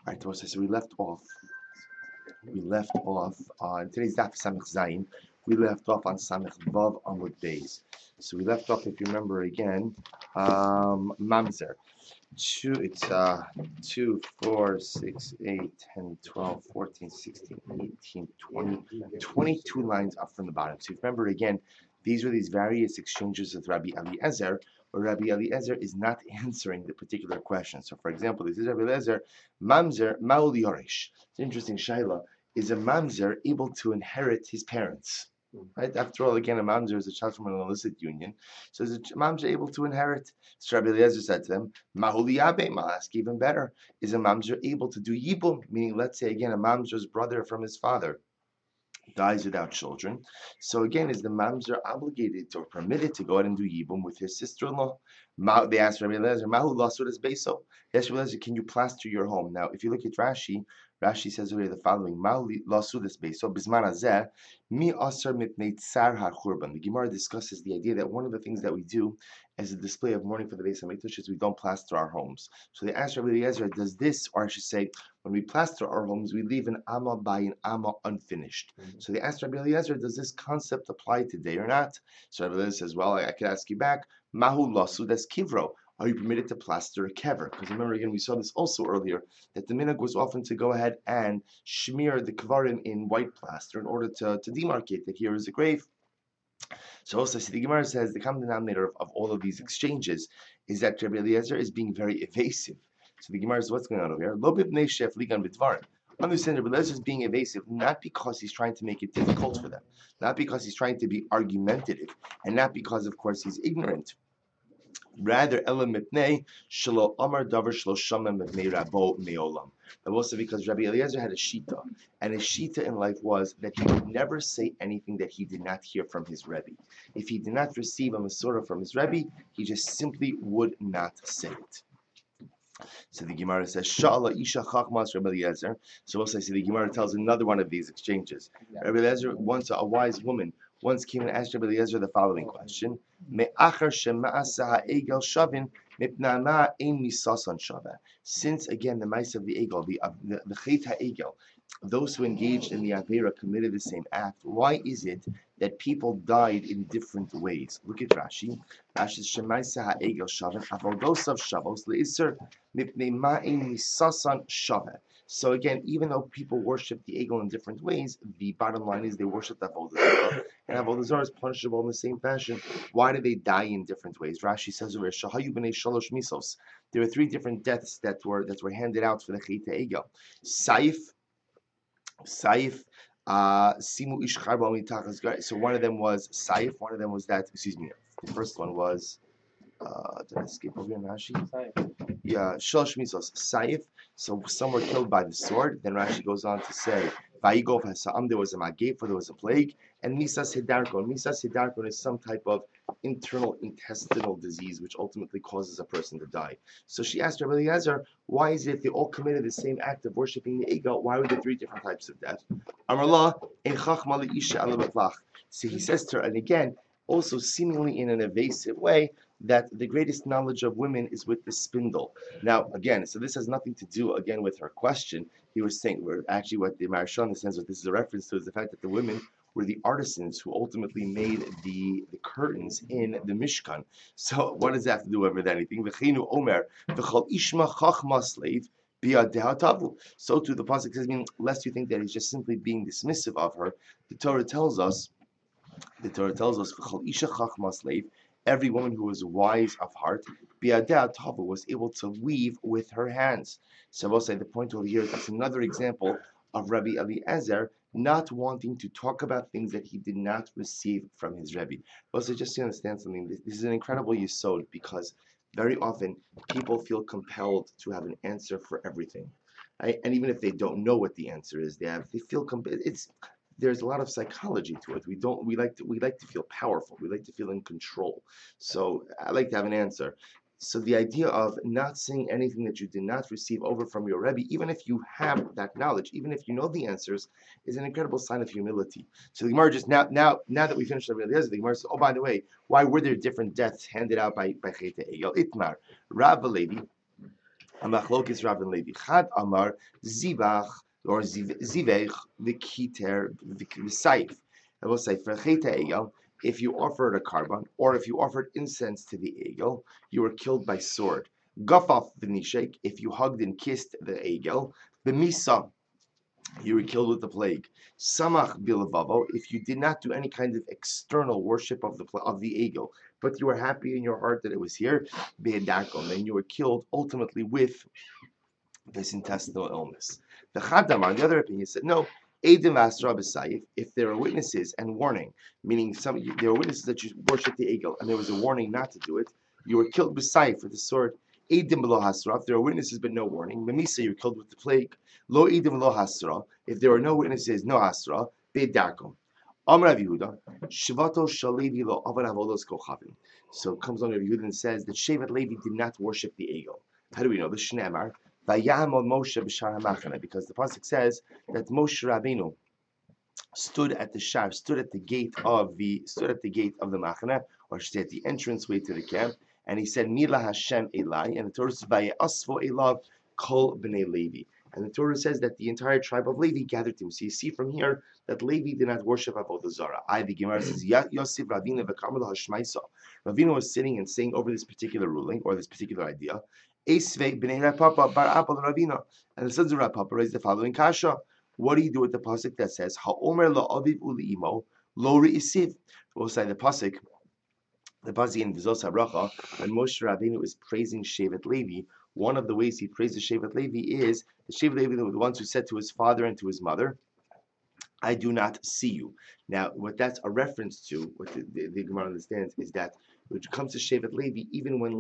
All right, so we left off on today's daf Samech Zayin. We left off on Samech Vav Amud Beis. So we left off, if you remember again, Mamzer. It's 2, 4, 6, 8, 10, 12, 14, 16, 18, 20, 22 lines up from the bottom. So if you remember again, these are these various exchanges with Rabbi Eliezer, where Rabbi Eliezer is not answering the particular question. So for example, this is Rabbi Eliezer, Mamzer Maul Yoresh. It's an interesting shaila. Is a mamzer able to inherit his parents? Right? After all, again, a mamzer is a child from an illicit union. So is a mamzer able to inherit? So Rabbi Eliezer said to them, Mahuliyabe, I'll ask even better. Is a mamzer able to do yibum? Meaning, let's say again, a mamzer's brother from his father dies without children. So again, is the mamzer obligated or permitted to go ahead and do yibum with his sister-in-law? They asked Rabbi Eliezer, Mahu lasud es beso. Yes, Rabbi Eliezer, can you plaster your home? Now, if you look at Rashi, Rashi says over here the following: Mahu lasud es beso bisman hazeh mi aser mipnei tsar harchurban. The Gemara discusses the idea that one of the things that we do as a display of mourning for the Beis Hamikdash is we don't plaster our homes. So they asked Rabbi Eliezer, does this, or I should say, when we plaster our homes, we leave an amma by an amma unfinished. So they asked Rabbi Eliezer, does this concept apply today or not? So Rabbi Eliezer says, well, I could ask you back, Mahu lasud es kivro. Are you permitted to plaster a kever? Because remember, again, we saw this also earlier, that the minhag was often to go ahead and smear the kvarim in white plaster in order to demarcate that here is a grave. So also, the Gemara says the common denominator of all of these exchanges is that Rabbi Eliezer is being very evasive. So the Gemara says, what's going on over here? Lo b'bnei shef ligan b'dvarim. Understand Rabbi Eliezer is being evasive, not because he's trying to make it difficult for them, not because he's trying to be argumentative, and not because, of course, he's ignorant. Rather, Elam Mipnei Shelo Amar Davar Shelo Shamem Mipnei Rabo Meolam. But also because Rabbi Eliezer had a shita, and his shita in life was that he would never say anything that he did not hear from his Rebbe. If he did not receive a Masorah from his Rebbe, he just simply would not say it. So the Gemara says, Sha'ala Isha Chachmas Rabbi Eliezer. So also, the Gemara tells another one of these exchanges. Rabbi Eliezer, once a wise woman, once came and asked Rabbi Eliezer the following question: Me'achar shema'asa ha'egel shavin mipnama ein misasan shava. Since again the mice of the egel, the chet ha'egel, those who engaged in the avera committed the same act. Why is it that people died in different ways? Look at Rashi. Rashi says, "Shemaisa ha'egel shavin avodosav shavos leiser mipnei ma'in misasan shava." So again, even though people worship the egel in different ways, the bottom line is they worship the Avodah Zarah, and Avodah Zarah is punishable in the same fashion. Why do they die in different ways? Rashi says over Shahayu b'nei shalosh misos. There are 3 different deaths that were handed out for the Chet Egel. Saif, Simu Ish Charba Mitachas. So one of them was Saif, one of them was that, excuse me, the first one was, did I skip over here, Rashi? Yeah, Shosh Misos, Saif. So some were killed by the sword. Then Rashi goes on to say, Vaigov Hasam, there was a Magef, there was a plague, and Misas Hidarkon. Misas Hidarkon is some type of internal intestinal disease which ultimately causes a person to die. So she asked Rabbi Eliezer, why is it they all committed the same act of worshiping the Egel? Why were there 3 different types of death? Amarlah, Ein Chachma Isha Alabatlach. So he says to her, and again, also seemingly in an evasive way, that the greatest knowledge of women is with the spindle. Now, again, so this has nothing to do, again, with her question. He was saying, actually what the Maharsha in the sense what this is a reference to is the fact that the women were the artisans who ultimately made the curtains in the Mishkan. So what does that have to do with anything? V'cheinu omer, v'chol ishma chachma slave, so too the pasuk says, lest you think that he's just simply being dismissive of her, the Torah tells us, v'chol isha chachma slave, every woman who was wise of heart, bi'adeh tava, was able to weave with her hands. So I will say the point over here, that's another example of Rabbi Eliezer not wanting to talk about things that he did not receive from his Rebbe. Also, just to understand something, this is an incredible yesod, because very often people feel compelled to have an answer for everything. Right? And even if they don't know what the answer is, they feel there's a lot of psychology to it. We like to feel powerful. We like to feel in control. So I like to have an answer. So the idea of not saying anything that you did not receive over from your Rebbe, even if you have that knowledge, even if you know the answers, is an incredible sign of humility. So the Gemara just now that we finished Rabbi Eliezer, the Gemara says, oh, by the way, why were there different deaths handed out by Chet Egel? Itmar, Rav Levi, A machlokes Rav and Levi. Chad Amar Zibach or Zivech v'kiter v'saif. I will say for Cheta Egel, if you offered a carbon or if you offered incense to the Egel, you were killed by sword. Gafaf v'nishek, if you hugged and kissed the Egel, b'misa, you were killed with the plague. Samach bilavavo, if you did not do any kind of external worship of the Egel, but you were happy in your heart that it was here, be'edakom, then you were killed ultimately with this intestinal illness. The Chadam, on the other opinion, said no. Edim Asra B'Sayif, if there are witnesses and warning, meaning there were witnesses that you worship the Egel, and there was a warning not to do it, you were killed B'Sayif with the sword. Edim Below Hasra, if there are witnesses but no warning, Memisa, you're killed with the plague. Lo Edim Below Hasra, if there are no witnesses, no Hasra, Be'dakom. Amar Rav Yehuda, Shvato Shalevi Lo Avad Avodos Kochavim. So it comes on Rav Yehuda and says that Shevat Levi did not worship the Egel. How do we know? The Shneimar, Vayamod Moshe b'shar hamachane, because the pasuk says that Moshe Rabbeinu stood at the gate of the machane, or I should say at the entranceway to the camp, and he said, Mila Hashem Elai, and the Torah says, Vayasvo Elav Kol B'nei Levi. And the Torah says that the entire tribe of Levi gathered to him. So you see from here that Levi did not worship Avodah Zarah. The Gemara says, Yosef Ravina v'Karmel Hashmaisa. Ravina was sitting and saying over this particular ruling, or this particular idea, Esvei B'nei Rapapa Bar Apol Ravina. And the sons of Rapapa raised the following kasha. What do you do with the pasuk that says, Ha'omer la'aviv u'li'imo lo re'isiv? We'll say the pasuk in Vizos HaBracha, when Moshe Rabbeinu is praising Shevet Levi, one of the ways he praises Shevet Levi is the Shevet Levi were the ones who said to his father and to his mother, I do not see you. Now, what that's a reference to, what the Gemara understands, is that when it comes to Shevet Levi, even when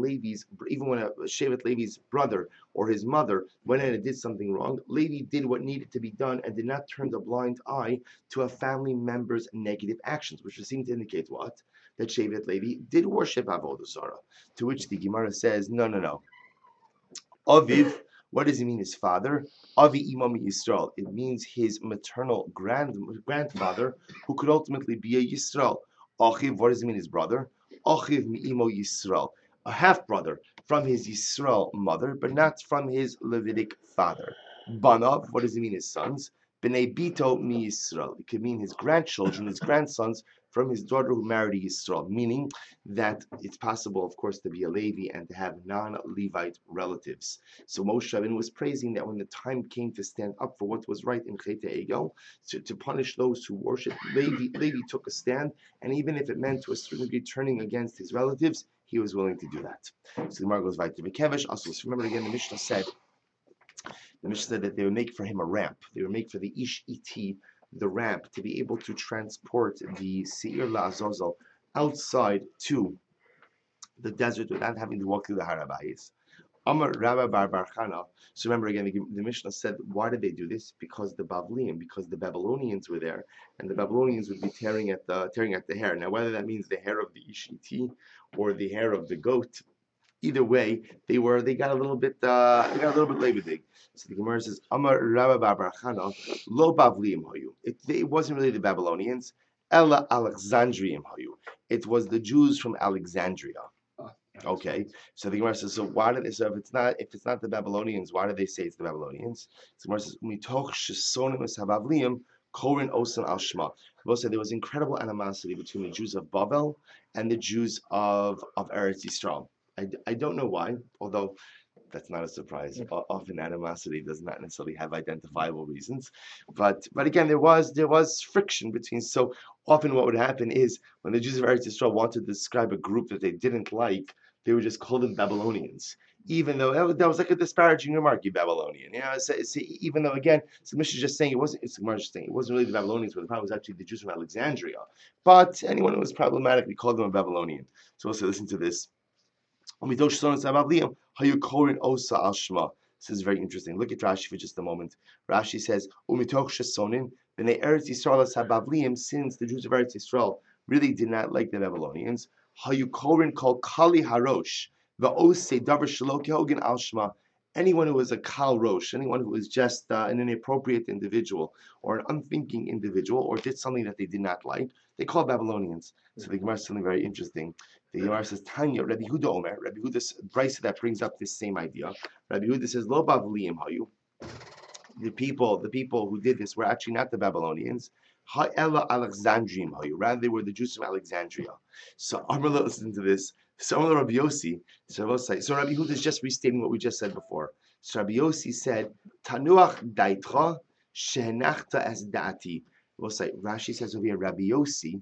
Shevet Levi's brother or his mother went in and did something wrong, Levi did what needed to be done and did not turn the blind eye to a family member's negative actions, which would seem to indicate what? That Shevet Levi did worship Avodah Zarah. To which the Gemara says, no. Aviv, what does it mean, his father? Avi Imam Yisrael. It means his maternal grandfather, who could ultimately be a Yisrael. Achiv, what does it mean, his brother? Achiv Mi'imo Yisrael. A half-brother from his Yisrael mother, but not from his Levitic father. Banav, what does it mean, his sons? B'nei Bito Mi Yisrael. It could mean his grandchildren, his grandsons, from his daughter who married Yisrael, meaning that it's possible, of course, to be a Levi and to have non-Levite relatives. So Moshe Rabbeinu was praising that when the time came to stand up for what was right in Cheta Egel, to punish those who worship, Levi took a stand, and even if it meant to a certain degree turning against his relatives, he was willing to do that. So the Gemara goes right to Bekevish. Also, remember again, the Mishnah said that they would make for him a ramp. They would make for the Ish Iti the ramp to be able to transport the Seir La'azazel outside to the desert without having to walk through the Harabayis. Amar Rabba Bar Chana. So remember again, the Mishnah said, why did they do this? Because the Babylonians were there, and the Babylonians would be tearing at the hair. Now, whether that means the hair of the Ish Iti or the hair of the goat, either way, they got a little bit lebedig. So the Gemara says, Amar Rabba Bar Chana, Lo Bavliim Hoyu. It wasn't really the Babylonians, Ella Alexandrium Hoyu. It was the Jews from Alexandria. Okay, so the Gemara says, so why did they? So if it's not the Babylonians, why do they say it's the Babylonians? So the Gemara says, Mitoch Shesonim Habavliim Korin Osan Al Shema. We'll say there was incredible animosity between the Jews of Babel and the Jews of Eretz Yisrael. I don't know why, although that's not a surprise. Often animosity does not necessarily have identifiable reasons, but again, there was friction between. So often, what would happen is when the Jews of Eretz Yisrael wanted to describe a group that they didn't like, they would just call them Babylonians, even though that was like a disparaging remark, you Babylonian. Even though again, so Mishnah is just saying it wasn't. It's just saying it wasn't really the Babylonians, but the problem was actually the Jews from Alexandria. But anyone who was problematic, we called them a Babylonian. So also listen to this. This is very interesting. Look at Rashi for just a moment. Rashi says, since the Jews of Eretz Yisrael really did not like the Babylonians, called Kali Harosh, anyone who was a Kal Rosh, anyone who was just an inappropriate individual or an unthinking individual or did something that they did not like, they called Babylonians. So the Gemara says something very interesting. The Gemara says, Tanya, Rabbi Huda Omer, Rabbi Huda's Brisa that brings up this same idea. Rabbi Huda says, Lo Bavliim Hayu. The people who did this were actually not the Babylonians. Ha'ela Alexandrium Hayu. Rather, they were the Jews from Alexandria. So Amrullah, listen to this. So Rabbi Yossi, so Rabbi Huda is just restating what we just said before. So Rabbi Yossi said, Tanuach daitcha shehenachta es da'ati. We'll say, Rashi says over here, Rabbi Yossi,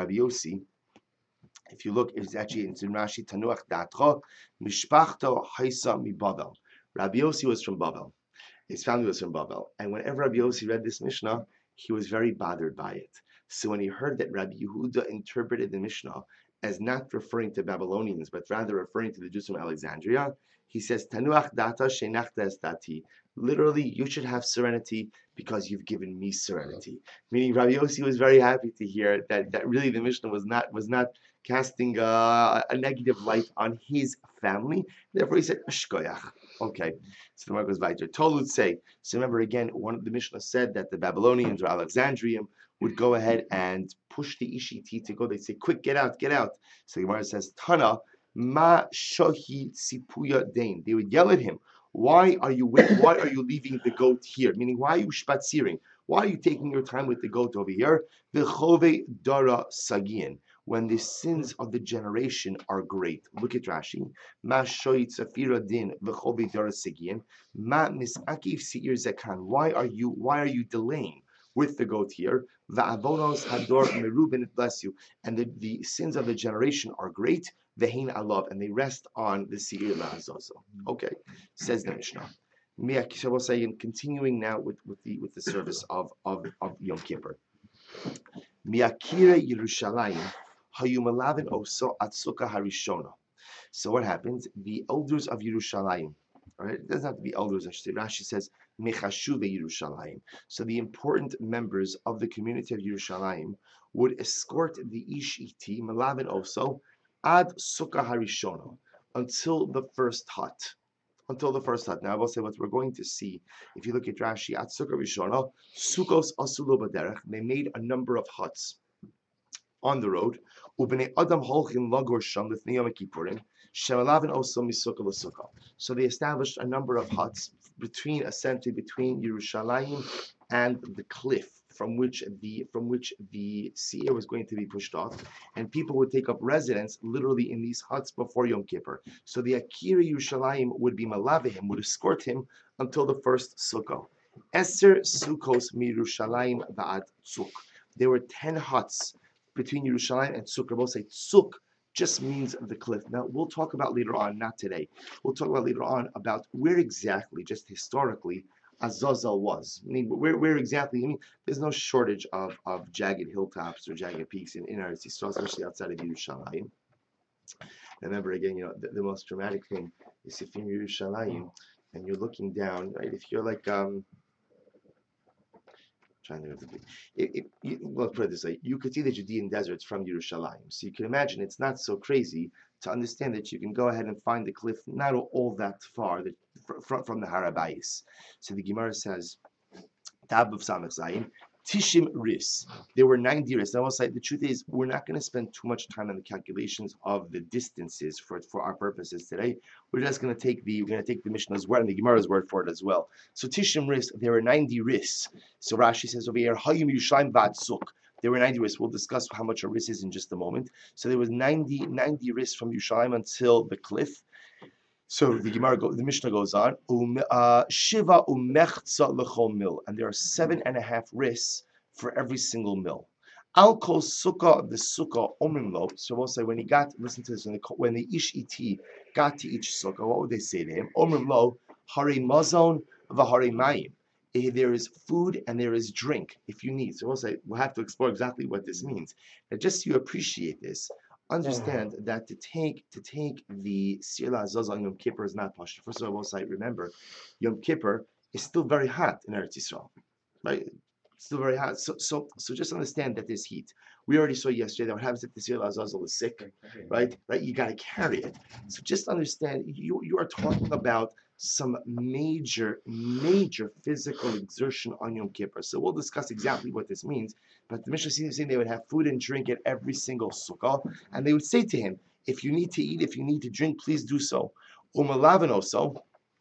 if you look, it's actually in Rashi, Tanuach daitcha mishpachto haisa mi Bavel. Rabbi Yossi was from Bavel. His family was from Bavel. And whenever Rabbi Yossi read this Mishnah, he was very bothered by it. So when he heard that Rabbi Yehuda interpreted the Mishnah as not referring to Babylonians, but rather referring to the Jews from Alexandria, he says, Tanuach data shenachta estati. Literally, you should have serenity because you've given me serenity. Meaning, Rabbi Yossi was very happy to hear that really the Mishnah was not casting a negative light on his family. Therefore, he said, Ashkoyach. Okay, so the mark goes weiter. Tolut say. So remember again, one of the Mishnah said that the Babylonians or Alexandrium would go ahead and push the Ishiti to go. They'd say, quick, get out, get out. So the Gemara says, Tana, ma shohi sipuya dain. They would yell at him, why are you leaving the goat here? Meaning, why are you shpatziring? Why are you taking your time with the goat over here? V'chove dara sagian. When the sins of the generation are great. Look at Rashi. Ma shoyit safira din v'chove dara sagian. Ma misakif seir zekan. Why are you delaying with the goat here? Va'avonos hador merubin, bless you. And the sins of the generation are great. Vehin alav, and they rest on the seir la'azozo. Okay, says the Mishnah. So we'll say, continuing now with the service of Yom Kippur. Miakire Yerushalayim hayumalavin oso atsuka harishona. So what happens? The elders of Yerushalayim, all right? It doesn't have to be elders, I should say. Rashi says mechashuve Yerushalayim. So the important members of the community of Yerushalayim would escort the Ishiti malavin oso ad sukkah harishona, until the first hut. Now I will say what we're going to see. If you look at Rashi, at Sukkah Rishona, Sukkos Asulu Baderech, they made a number of huts on the road. Ubnei Adam Holchin Lagor Sham Lifnei Yom Kippurim, Shemalavin also Misukkah L'Sukkah. So they established a number of huts essentially between Yerushalayim and the cliff from which the seir was going to be pushed off, and people would take up residence literally in these huts before Yom Kippur. So the Akira Yerushalayim would be malavehim, would escort him until the first Sukkah. Eser Sukkos Mirushalayim va'ad Tzuk. There were 10 huts between Yerushalayim and Tzuk. Both say Tzuk just means the cliff. Now we'll talk about later on, not today. We'll talk about later on about where exactly, just historically, Azazel was. I mean, where exactly? I mean, there's no shortage of jagged hilltops or jagged peaks in Eretz Yisrael, especially outside of Yerushalayim. Remember again, the most dramatic thing is if you're in Yerushalayim and you're looking down, right? If you're like trying to well, put it this way, you could see the Judean deserts from Yerushalayim, so you can imagine it's not so crazy to understand that you can go ahead and find the cliff not all that far from the Harabayis. So the Gemara says, Tab of Samach Zayin, Tishim Ris. There were 90 ris. I will say the truth is we're not going to spend too much time on the calculations of the distances for our purposes today. We're just going to take the Mishnah's word and the Gemara's word for it as well. So Tishim Ris, there were 90 ris. So Rashi says over here, Hayim Yerushalayim Vad Suk. There were 90 ris. We'll discuss how much a ris is in just a moment. So there was 90 ris from Yerushalayim until the cliff. So the Mishnah goes on, Shiva umechza l'chol mil, and there are 7.5 ris for every single mill. Al kol sukkah the sukkah omrim lo. So we'll say when listen to this, when the ish iti got to each sukkah, what would they say to him? Omrim lo, hare mazon v'hare mayim. There is food and there is drink if you need. So we'll have to explore exactly what this means. Now, just so you appreciate this, understand that to take the Seir La'azazel on Yom Kippur is not pashut. First of all, remember, Yom Kippur is still very hot in Eretz Yisrael, right? Still very hot. So just understand that there's heat. We already saw yesterday that what happens if the Sir Azazel is sick, right? Right? You got to carry it. So just understand you are talking about some major physical exertion on Yom Kippur. So we'll discuss exactly what this means. But the Mishnah seems saying they would have food and drink at every single sukkah, and they would say to him, if you need to eat, if you need to drink, please do so. Umalavinoso,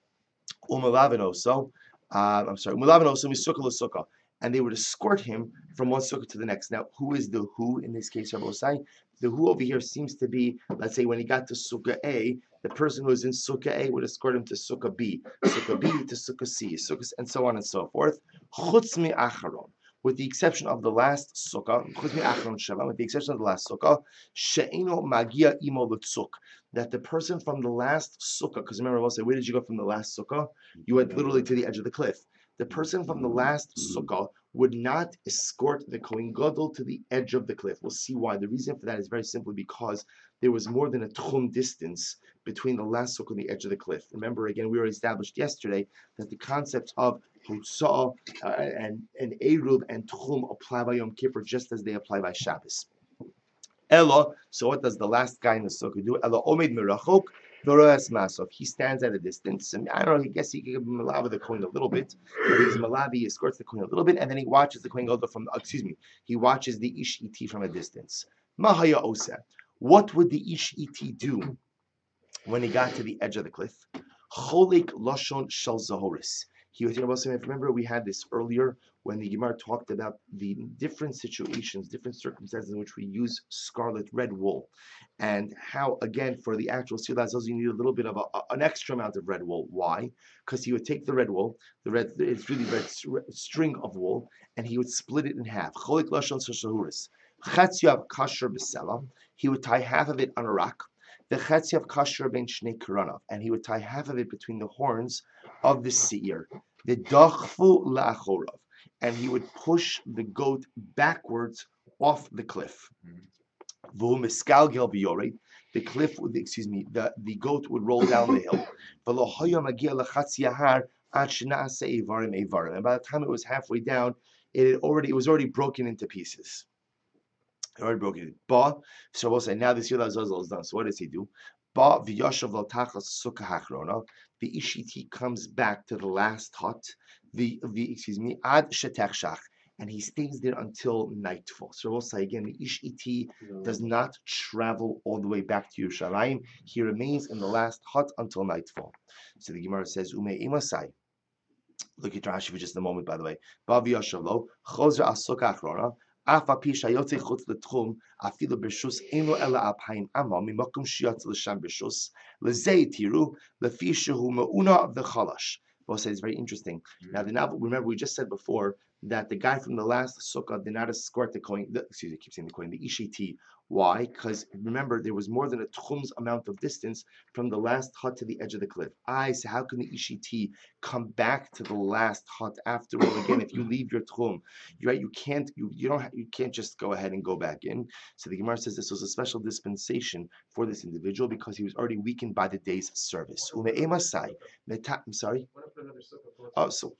Umalavinoso, I'm sorry, Umalavinoso misukkah l'sukkah. And they would escort him from one sukkah to the next. Now, who is the who in this case, Rabbi Osai? The who over here seems to be, let's say, when he got to sukkah A, the person who was in sukkah A would escort him to sukkah B to sukkah C, sukkah, and so on and so forth. Chutz mi acharon, with the exception of the last sukkah, chutz mi acharon sheva, with the exception of the last sukkah, she'eno magia imo l'tzuk, that the person from the last sukkah, because remember, Rabbi Osai, where did you go from the last sukkah? You went literally to the edge of the cliff. The person from the last sukkah would not escort the Kohen Gadol to the edge of the cliff. We'll see why. The reason for that is very simply because there was more than a tchum distance between the last sukkah and the edge of the cliff. Remember, again, we already established yesterday that the concepts of Hutzah and Eruv and Tchum apply by Yom Kippur just as they apply by Shabbos. Ella, so what does the last guy in the sukkah do? Ella omed mirachok. If he stands at a distance, and I don't know, I guess he can malava the coin a little bit. But he's malavi, he escorts the coin a little bit, and then he watches the coin go from. He watches the ish iti from a distance. Mahaya osa. What would the ish iti do when he got to the edge of the cliff? Cholik lashon shel zahoris. He was, remember we had this earlier when the Gemara talked about the different situations, different circumstances in which we use scarlet red wool, and how again for the actual Sir Lazos you need a little bit of an extra amount of red wool. Why? Because he would take the red wool, it's really red string of wool, and he would split it in half. Cholik lashon shahuris. Chatziav kasher b'sela. He would tie half of it on a rock. The chatziav kasher ben shnei karanav, and he would tie half of it between the horns of the seir. The dachfu la'achorav, and he would push the goat backwards off the cliff. The cliff would, the goat would roll down the hill. And by the time it was halfway down, it was already broken into pieces. Already broken. But so we'll say now this Yud Azazel is done. So what does he do? But the Ishiti comes back to the last hut. Ad shetechshach, and he stays there until nightfall. So we'll say again, the Ishiti does not travel all the way back to Yerushalayim. He remains in the last hut until nightfall. So the Gemara says, Ume imasai. Look at Rashi for just a moment, by the way. Bavi Yashavlo, Chozra Asukah Achrona, Afa Pisha Yote Chutz Letchum, Afilu Beshus, Eno Ela Aphaim Amma, Mimakum Shiat L'Sham Beshus, Lezei Tiru, Lefishahu Ma'una of the Chalash. Both say it's very interesting. Now, remember, we just said before that the guy from the last sukkah did not escort the coin. I keep saying the coin, the ishiti. Why? Because remember, there was more than a tchum's amount of distance from the last hut to the edge of the cliff. So how can the ishiti come back to the last hut after all? Again, if you leave your tchum, right, you can't just go ahead and go back in. So the Gemara says this was a special dispensation for this individual because he was already weakened by the day's service. I'm sorry. Oh, so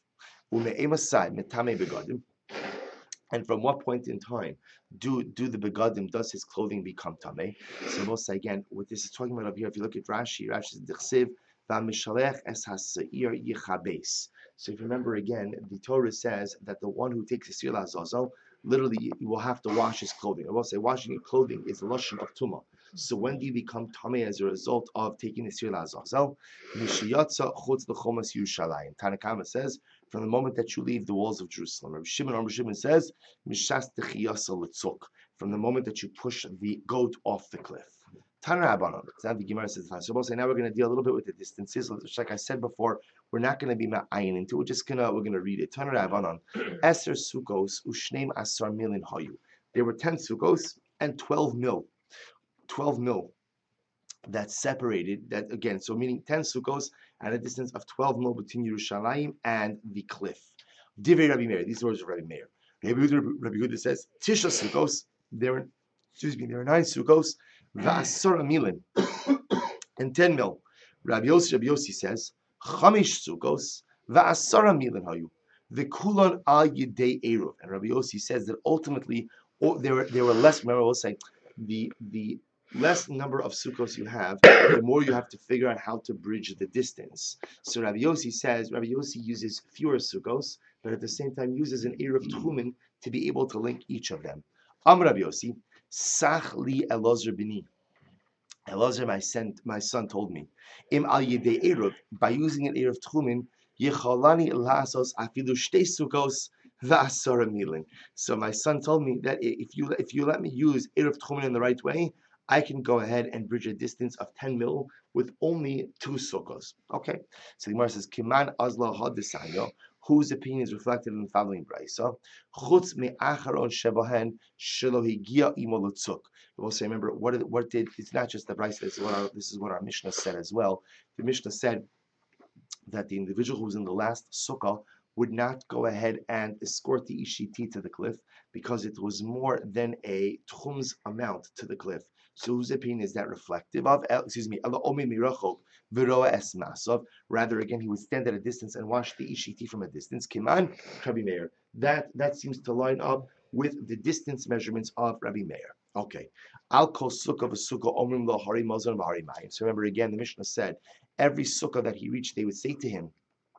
and from what point in time do the begadim, does his clothing become tameh? So we'll say again, what this is talking about up here, if you look at Rashi says Dichsiv v'mishalech es haseir yichabes. So if you remember again, the Torah says that the one who takes a Sir Azazel, literally you will have to wash his clothing. I will say washing your clothing is the lashon of tumah. So when do you become tameh as a result of taking the Sir Azazel? Mishiyatza chutz l'chomas Yerushalayim. Tanakama says from the moment that you leave the walls of Jerusalem. Rabbi Shimon says mishas techiyasa l'tzuk, from the moment that you push the goat off the cliff. Tanarabanan. Now the Gemara says, so we'll say now we're going to deal a little bit with the distances. Like I said before, we're not going to be ma'ayin into it. We're going to read it. Tanarabanan. Eser sukkos ushneim asar milin hayu. There were 10 sukkos and 12 mil. 12 mil that separated that again. So meaning 10 sukkos at a distance of 12 mil between Yerushalayim and the cliff. Divrei Rabbi Meir. These words of Rabbi Meir. Rabbi Yehuda says Tisha sukkos. There are 9 sukkos. V'asara milin and 10 mil. Rabbi Yossi says Chamish sukkos v'asara milin hayu The kulon al yidei eruv, and Rabbi Yossi says that ultimately there were less. Remember, we'll say the less number of sukkos you have, the more you have to figure out how to bridge the distance. So Rabbi Yossi uses fewer sukkos, but at the same time uses an eruv tchumen to be able to link each of them. Rabbi Yossi, sach li Elazar bini. Elazar, my son, told me, Im al yedei eruv, by using an eruv tchumen, yechalani lasos afilu shtei sukkos v'asara milin. So my son told me that if you let me use eruv tchumen in the right way, I can go ahead and bridge a distance of 10 mil with only 2 sukkos. Okay, so the Gemara says, Kiman azla hadisanyo, whose opinion is reflected in the following brayso, chutz me'acharon shebahen shelo higia imo lutzuk. We'll say, remember, it's not just the brayso, this is what our Mishnah said as well. The Mishnah said that the individual who was in the last sukkah would not go ahead and escort the ishiti to the cliff because it was more than a tchum's amount to the cliff. So whose opinion is that reflective of? Rather, again, he would stand at a distance and watch the ishiti from a distance. Kiman, Rabbi Meir. That seems to line up with the distance measurements of Rabbi Meir. Okay. Al kol sukkah v'sukkah omrim lo hari mazon v'hari mayim. So remember again, the Mishnah said every sukkah that he reached, they would say to him,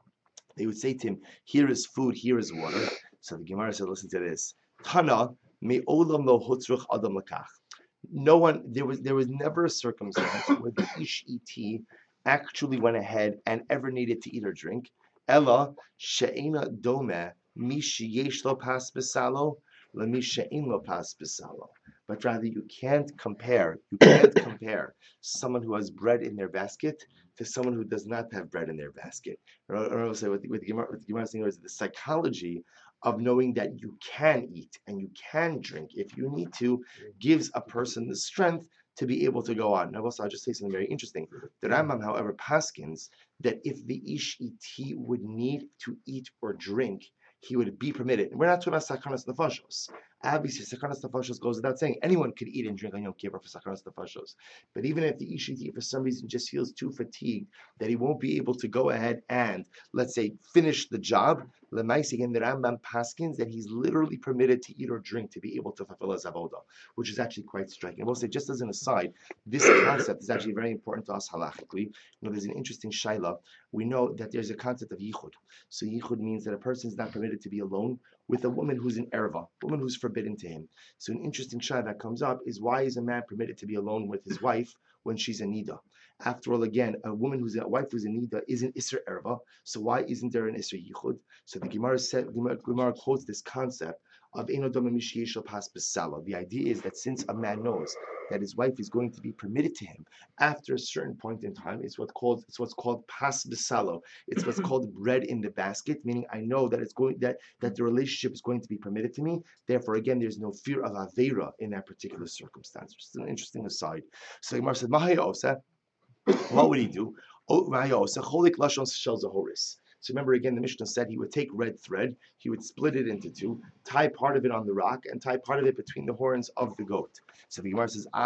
here is food, here is water. So the Gemara said, listen to this. Tana me'olam lo hutzruch adam lakach. There was never a circumstance where the ish iti actually went ahead and ever needed to eat or drink. Ella she'ena dome mi sheyesh lo pas besalo la mi she'en lo pas besalo. But rather, you can't compare someone who has bread in their basket to someone who does not have bread in their basket. Or say what the Gemara is saying is the psychology of knowing that you can eat and you can drink if you need to gives a person the strength to be able to go on. Now, also, I'll just say something very interesting. The Rambam, however, paskins that if the ish iti would need to eat or drink, he would be permitted. We're not talking about sakanas nefashos. Obviously, sakanas nefashos goes without saying. Anyone could eat and drink on Yom Kippur for sakanas nefashos. But even if the ishiti for some reason just feels too fatigued that he won't be able to go ahead and, let's say, finish the job, Lemaisi, again, the Rambam paskins that he's literally permitted to eat or drink to be able to fulfill his avodah, which is actually quite striking. I will say, just as an aside, this concept is actually very important to us halachically. There's an interesting shaila. We know that there's a concept of yichud. So yichud means that a person is not permitted to be alone with a woman who's in erva, a woman who's forbidden to him. So an interesting shaila that comes up is, why is a man permitted to be alone with his wife when she's a nida? After all, again, a wife who's a nida is an isser erva. So why isn't there an isser yichud? So the Gemara quotes this concept of enodom mishiyeshel pas besala. The idea is that since a man knows that his wife is going to be permitted to him after a certain point in time, it's what's called pas besalo. It's what's called bread in the basket, meaning I know that that the relationship is going to be permitted to me. Therefore, again, there's no fear of avera in that particular circumstance, which is an interesting aside. So the Gemara said, Mahaya, what would he do? So remember again, the Mishnah said he would take red thread, he would split it into two, tie part of it on the rock, and tie part of it between the horns of the goat. So the Gemara says,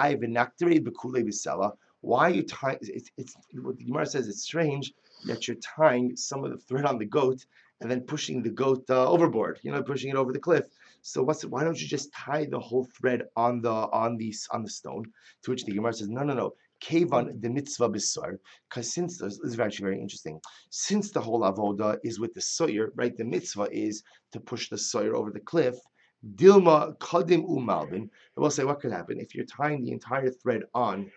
why are you tying? It's what the Gemara says. It's strange that you're tying some of the thread on the goat and then pushing the goat overboard. Pushing it over the cliff. So why don't you just tie the whole thread on the stone? To which the Gemara says, no. Kevan the mitzvah b'soyer, because since this is actually very interesting. Since the whole avoda is with the soyer, right? The mitzvah is to push the soyer over the cliff. Dilma kadim umalbin. I will say what could happen if you're tying the entire thread on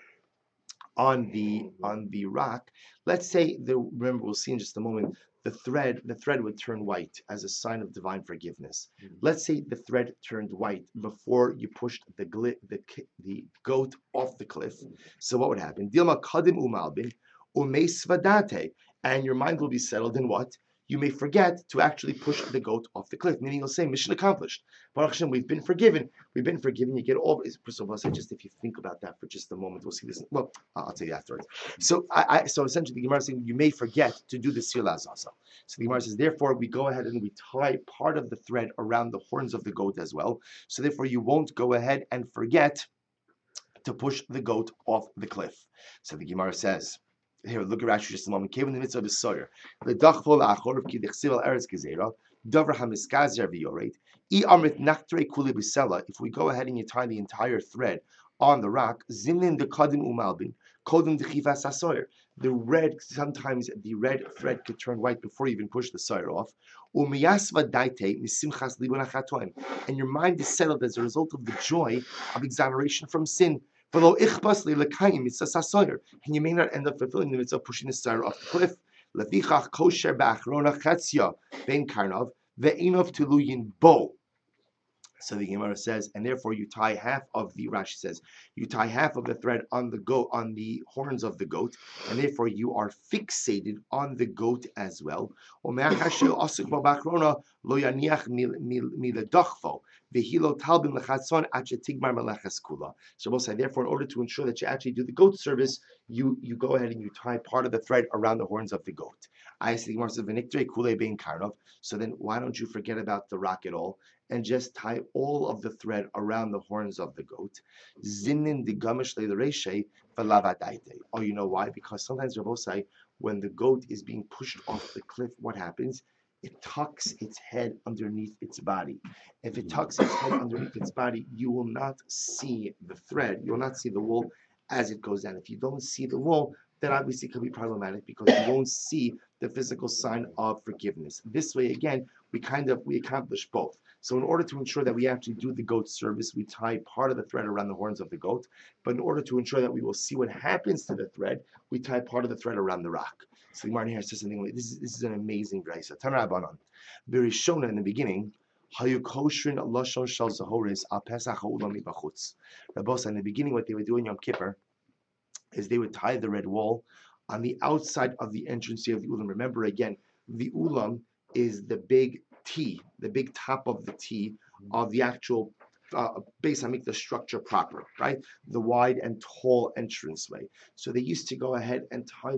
the rock. Let's say remember, we'll see in just a moment. The thread would turn white as a sign of divine forgiveness. Let's say the thread turned white before you pushed the goat off the cliff. So what would happen? Dilma kadim umalbin umeisvadate, and your mind will be settled in what? You may forget to actually push the goat off the cliff, meaning you'll say, mission accomplished. Baruch Hashem, we've been forgiven. You get all. First of all, just if you think about that for just a moment, we'll see this. Well, I'll tell you afterwards. So, so essentially, the Gemara is saying you may forget to do the sila zaza. So the Gemara says, therefore, we go ahead and we tie part of the thread around the horns of the goat as well. So therefore, you won't go ahead and forget to push the goat off the cliff. So the Gemara says. Here, look at Rashi just a moment. Kevin the mitzvah b'soyer. The dachvol achor of kidechsiv al eretz gezerah. Davar hamiskazer v'yoret. I amrit nachtre kule b'sela. If we go ahead and you tie the entire thread on the rock, zimnin de kadim umalbin, kodim de chivas asoyer. Sometimes the red thread could turn white before you even push the soyer off. Umiyasva daite misimchas libun achatoim. And your mind is settled as a result of the joy of exoneration from sin. And you may not end up fulfilling the mitzvah of pushing the soyer off the cliff. Levichach kosher ba'achrona chatzia ben karnov ve'inov tuluyin bo. So the Gemara says, and therefore you tie half of the Rashi says, you tie half of the thread on the goat, on the horns of the goat, and therefore you are fixated on the goat as well. So we'll say, therefore, in order to ensure that you actually do the goat service, you go ahead and you tie part of the thread around the horns of the goat. So then why don't you forget about the rock at all and just tie all of the thread around the horns of the goat? Oh, you know why? Because sometimes Rabbosai, when the goat is being pushed off the cliff, what happens? It tucks its head underneath its body. If it tucks its head underneath its body, you will not see the thread. You will not see the wool as it goes down. If you don't see the wool, then obviously it could be problematic because you won't see the physical sign of forgiveness. This way, again, we accomplish both. So in order to ensure that we actually do the goat service, we tie part of the thread around the horns of the goat. But in order to ensure that we will see what happens to the thread, we tie part of the thread around the rock. So the Gemara here says something like this is an amazing brayso. Tana Rabbanan. Berishona in the beginning, Hayu koshrin lashon shel zahoris al pesach ha'ulam mibachutz. Rabbosa, in the beginning, what they would do in Yom Kippur is they would tie the red wool on the outside of the entrance of the ulam. Remember again, the ulam is the big T, the big top of the T of the actual Beis Hamikdash structure proper, right? The wide and tall entranceway. So they used to go ahead and tie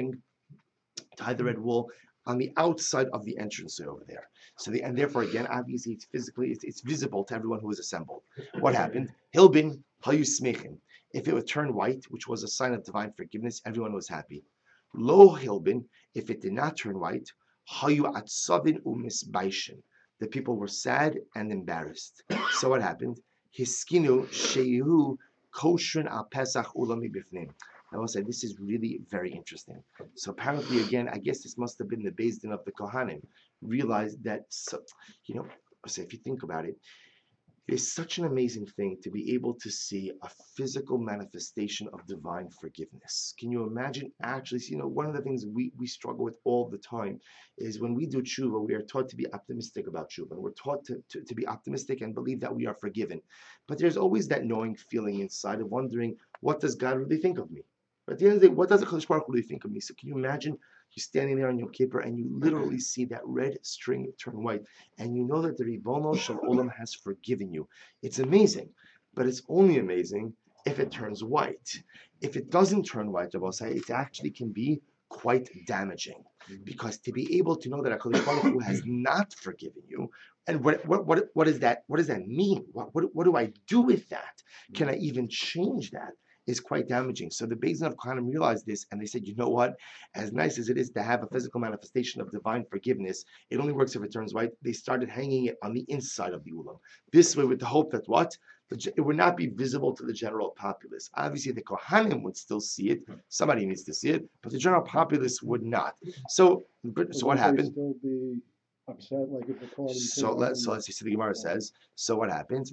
the red wool on the outside of the entranceway over there. So and therefore again, obviously it's visible to everyone who is assembled. What happened? Hilbin hayu smechin. If it would turn white, which was a sign of divine forgiveness, everyone was happy. Lo hilbin, if it did not turn white, hayu atzavin umisbaishin. The people were sad and embarrassed. So what happened? Hiskinu shehu koshrin al pesach ulami bifnim. I will say this is really very interesting. So apparently, again, I guess this must have been the Beis Din of the Kohanim. Realized that, so if you think about it, it's such an amazing thing to be able to see a physical manifestation of divine forgiveness. Can you imagine actually, one of the things we struggle with all the time is when we do tshuva, we are taught to be optimistic about tshuva. We're taught to be optimistic and believe that we are forgiven. But there's always that knowing feeling inside of wondering, what does God really think of me? But at the end of the day, what does the Kadosh Baruch Hu really think of me? So can you imagine you're standing there on Yom Kippur and you literally see that red string turn white, and you know that the Ribono Shel Olam has forgiven you. It's amazing, but it's only amazing if it turns white. If it doesn't turn white, I will say, it actually can be quite damaging, because to be able to know that HaKadosh Baruch Hu has not forgiven you, and what does that mean? What do I do with that? Can I even change that? Is quite damaging. So the Beis Din of Kohanim realized this, and they said, you know what? As nice as it is to have a physical manifestation of divine forgiveness, it only works if it turns white. They started hanging it on the inside of the ulam. This way, with the hope that it would not be visible to the general populace. Obviously, the Kohanim would still see it. Somebody needs to see it, but the general populace would not. So what happened? Upset, like if the so let's see. So the Gemara says. So what happens?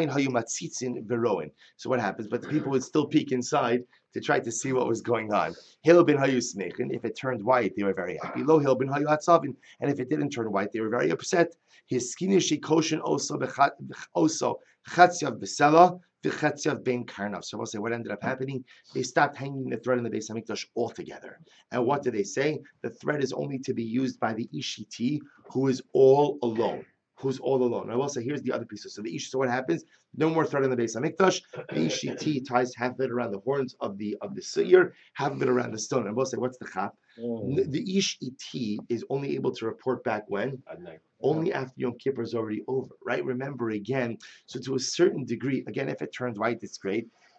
So what happens? But the people would still peek inside to try to see what was going on. If it turned white, they were very happy. Lo hilbin hayu atzavin, and if it didn't turn white, they were very upset. His skinishi koshin also chatziav besela v'chatziav ben karnav. So we'll say what ended up happening. They stopped hanging the thread in the Beis Hamikdash altogether. And what do they say? The thread is only to be used by the ishiti who is all alone. Who's all alone. I will say here's the other piece. So so what happens? No more thread in the Beis Hamikdash. The ishiti ties half of it around the horns of the seir, half of it around the stone. I will say, what's the chap? The ishiti is only able to report back when? At night. Only after Yom Kippur is already over, right? Remember again, so to a certain degree, again, if it turns white, it's great.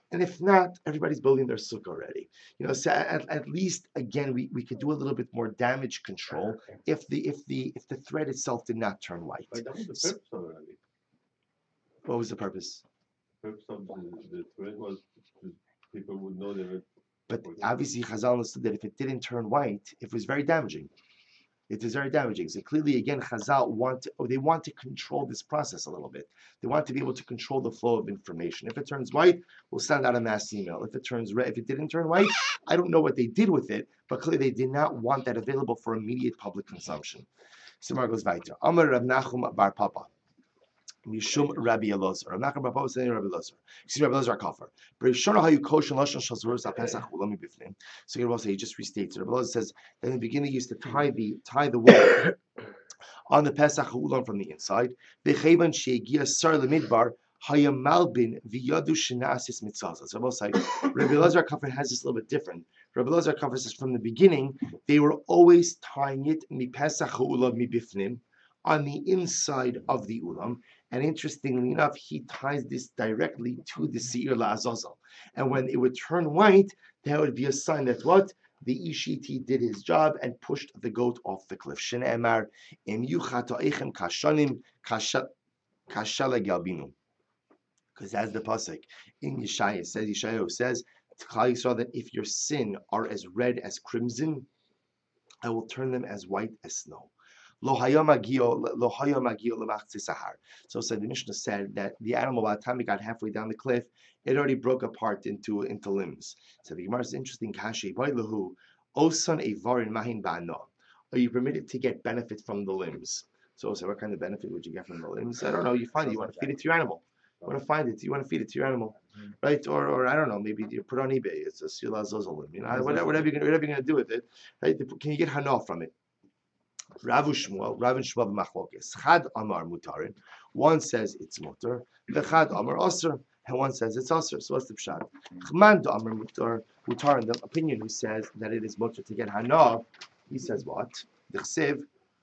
And if not, everybody's building their sukkah already. So at least again we could do a little bit more damage control if the thread itself did not turn white. But that was the purpose of it, I mean. What was the purpose? The purpose of the thread was people would know that. But obviously Chazal understood that if it didn't turn white, it was very damaging. It is very damaging. So clearly, again, Chazal want to control this process a little bit. They want to be able to control the flow of information. If it turns white, we'll send out a mass email. If it turns red, if it didn't turn white, I don't know what they did with it, but clearly they did not want that available for immediate public consumption. Simar goes weiter. Amar Rav Nachum bar Papa. Mishum Rabbi Elazar. Rav Nachum bar Papa saying Rabbi Elazar. Excuse me, Rabbi Elazar Kafar. B'Rishona hayu kosher lashon shel zerus haPesach ulam mibifnim. So Rabbi Elazar, he just restates it. Rabbi Elazar says that in the beginning he used to tie the wool on the Pesach ulam from the inside. V'chevan she'egia sar lemidbar hayamalbin v'yadu shenasis mitzaza. So Rabbi Elazar Kafar has this a little bit different. Rabbi Elazar Kafar says from the beginning they were always tying it mi Pesach ulam mibifnim on the inside of the ulam. And interestingly enough, he ties this directly to the Seir La'azazel. And when it would turn white, that would be a sign that what? The Ishiti did his job and pushed the goat off the cliff. Shene'emar, im yuchata'echem kashanim kashala galbinu. Because as the pasuk in Yeshayahu says, that if your sin are as red as crimson, I will turn them as white as snow. So the Mishnah said that the animal, by the time it got halfway down the cliff, it already broke apart into limbs. So the Gemara is interesting. Are you permitted to get benefit from the limbs? So what kind of benefit would you get from the limbs? I don't know. You find it. You want to feed it to your animal. You want to find it. You want to feed it to your animal, right? Or I don't know. Maybe you put it on eBay. It's a sila zozalim. Whatever you're going to do with it, right? Can you get hana from it? Rav and Shmuel b'machlokes. Chad Amar mutarin. One says it's mutar. V'chad Amar aser. And one says it's aser. So what's the pshat? Chman Amar mutar. Mutar in the opinion who says that it is mutar to get hana. He says what? The chsiv.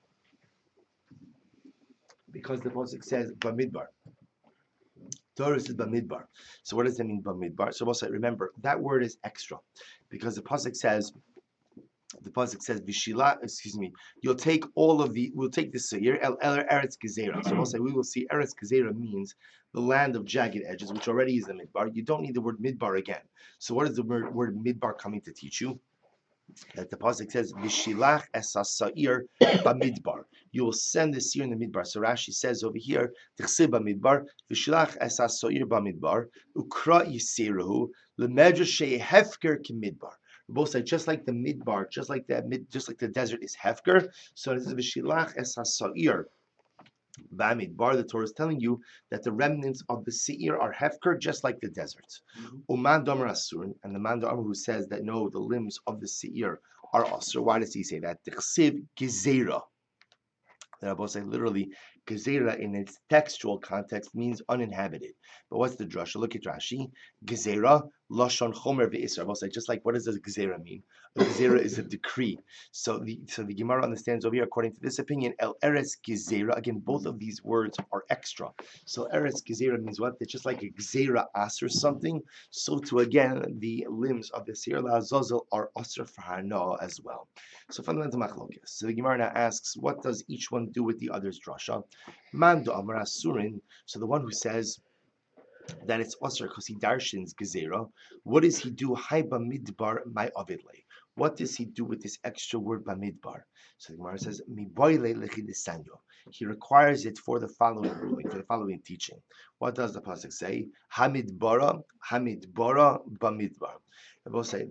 Because the pasuk says bamidbar. Torah is bamidbar. So what does that mean bamidbar? So we'll say, remember that word is extra, because the pasuk says. The pasuk says v'shila. Excuse me. We'll take the seir el eretz gezerah. So we'll say we will see eretz gezerah means the land of jagged edges, which already is the midbar. You don't need the word midbar again. So what is the word midbar coming to teach you? That the pasuk says v'shilach es ha'sa'ir b'midbar. You will send the seir in the midbar. So Rashi says over here t'chsib b'midbar v'shilach es ha'sa'ir b'midbar ukra yisirahu l'medrash she'hefker k'midbar. Both say just like the midbar, just like the desert is hefker. So this is v'shilach es ha'sa'ir b'midbar. The Torah is telling you that the remnants of the seir are hefker, just like the desert. Uman damar asurin, and the man damar who says that no, the limbs of the seir are asur. Why does he say that? T'chsiv gezerah. The Rabbi say literally, gezerah in its textual context means uninhabited. But what's the drasha? Look at Rashi. Gezerah lashon chomer ve'isra. Rabbi say just like what does gezerah mean? A gezerah is a decree. So the Gemara understands over here, according to this opinion, el eretz gezerah. Again, both of these words are extra. So eretz gezerah means what? It's just like a gezerah asr something. So too again, the limbs of the seir la'azazel are asr for hana as well. So fundamental machlokes. So the Gemara now asks, what does each one do with the other's drasha? Man do amar asurin. So the one who says that it's asr because he darshins gezerah, what does he do? Hai bamidbar my avidle. What does he do with this extra word bamidbar? So the Gemara says, mi boile lechidisanyo. He requires it for the following ruling, for the following teaching. What does the pasuk say? Hamidbara bamidbar. They both say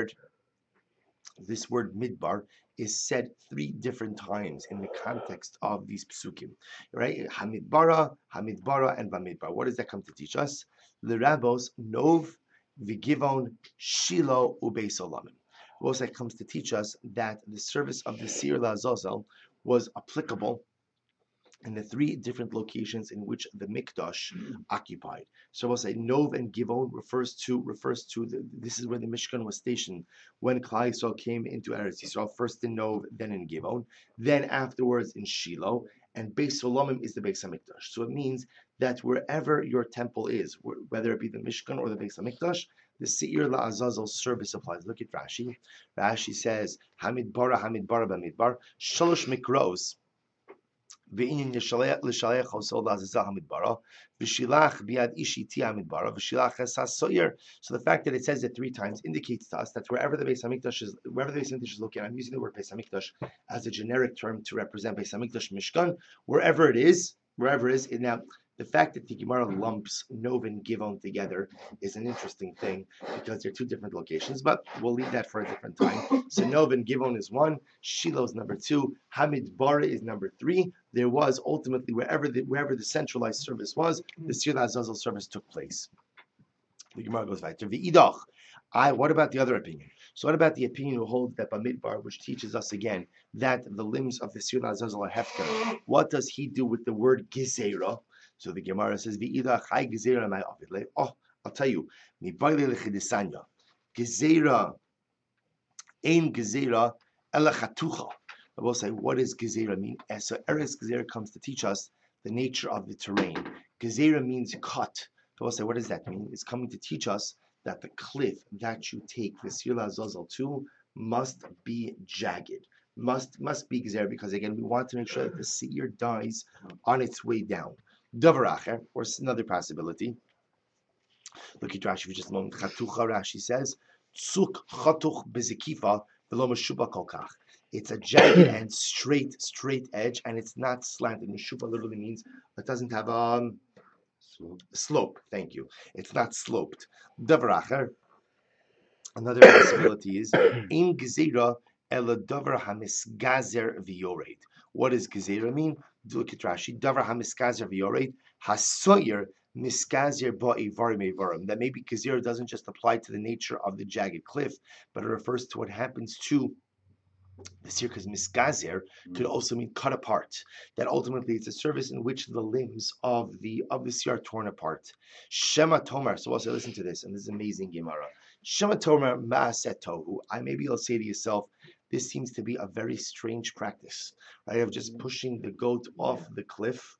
this word midbar is said 3 different times in the context of these psukim, right? Hamidbara, and Bamidbar. What does that come to teach us? L'rabos nov v'givon shilo ubeis olamim. What that comes to teach us that the service of the Seir La'azazel was applicable in the 3 different locations in which the Mikdash occupied. So we'll say Nov and Givon refers to this is where the Mishkan was stationed when Klal Yisrael came into Eretz Yisrael, first in Nov, then in Givon, then afterwards in Shiloh, and Beis Olamim is the Beis Hamikdash. So it means that wherever your temple is, whether it be the Mishkan or the Beis Hamikdash, the Seir LaAzazel service applies. Look at Rashi. Rashi says, Hamidbara, Hamidbara, Bamidbar, Shalosh Mikros, Ve'inin l'shalech hosol la'azazah hamidbara, v'shilach biad ishiti hamidbara, v'shilach esas soyer. So the fact that it says it 3 times indicates to us that wherever the Beis Hamikdash is located, I'm using the word Beis Hamikdash as a generic term to represent Beis Hamikdash Mishkan, wherever it is, now the fact that the Gemara lumps Nov and Givon together is an interesting thing because they're 2 different locations, but we'll leave that for a different time. So Nov and Givon is 1, Shiloh is number 2, Hamidbara is number 3. There was ultimately wherever the centralized service was, the Sir Azazel service took place. The Gemara goes back to V'idach. What about the other opinion? So what about the opinion who holds that Bamidbar, which teaches us again that the limbs of the Sir Azazel are hefker? What does he do with the word Gezerah? So the Gemara says V'idach Hai Gezerah my Avidle. Oh, I'll tell you. Mibayle lechidisanya. Gezerah ein Gezerah ela chatucha. I will say, what does Gezerah mean? So Eretz Gezerah comes to teach us the nature of the terrain. Gezerah means cut. I will say, what does that mean? It's coming to teach us that the cliff that you take the Sir Azazel to must be jagged, must be Gezerah, because again, we want to make sure that the seer dies on its way down. Davar acher, or another possibility. Look at Rashi for just a moment. Chatucha, Rashi says, Tzuk chatuch bezekifa v'lo meshuba kolkach. It's a jagged and straight edge, and it's not slanted. Meshuba literally means it doesn't have slope. Thank you. It's not sloped. Davar acher. Another possibility is in gezerah ela davar hamisgazer v'yored. What does gezerah mean? Look at Rashi. Davar hamisgazer v'yored hasoyer miskazer ba'ivarim evarim. That maybe gezerah doesn't just apply to the nature of the jagged cliff, but it refers to what happens to the seer, because miskazer could also mean cut apart. That ultimately it's a service in which the limbs of the seer are torn apart. Shema Tomar. So also listen to this, and this is amazing Gemara. Shema Tomar ma'aset tohu. Maybe you'll say to yourself, this seems to be a very strange practice, right? Of just pushing the goat off the cliff.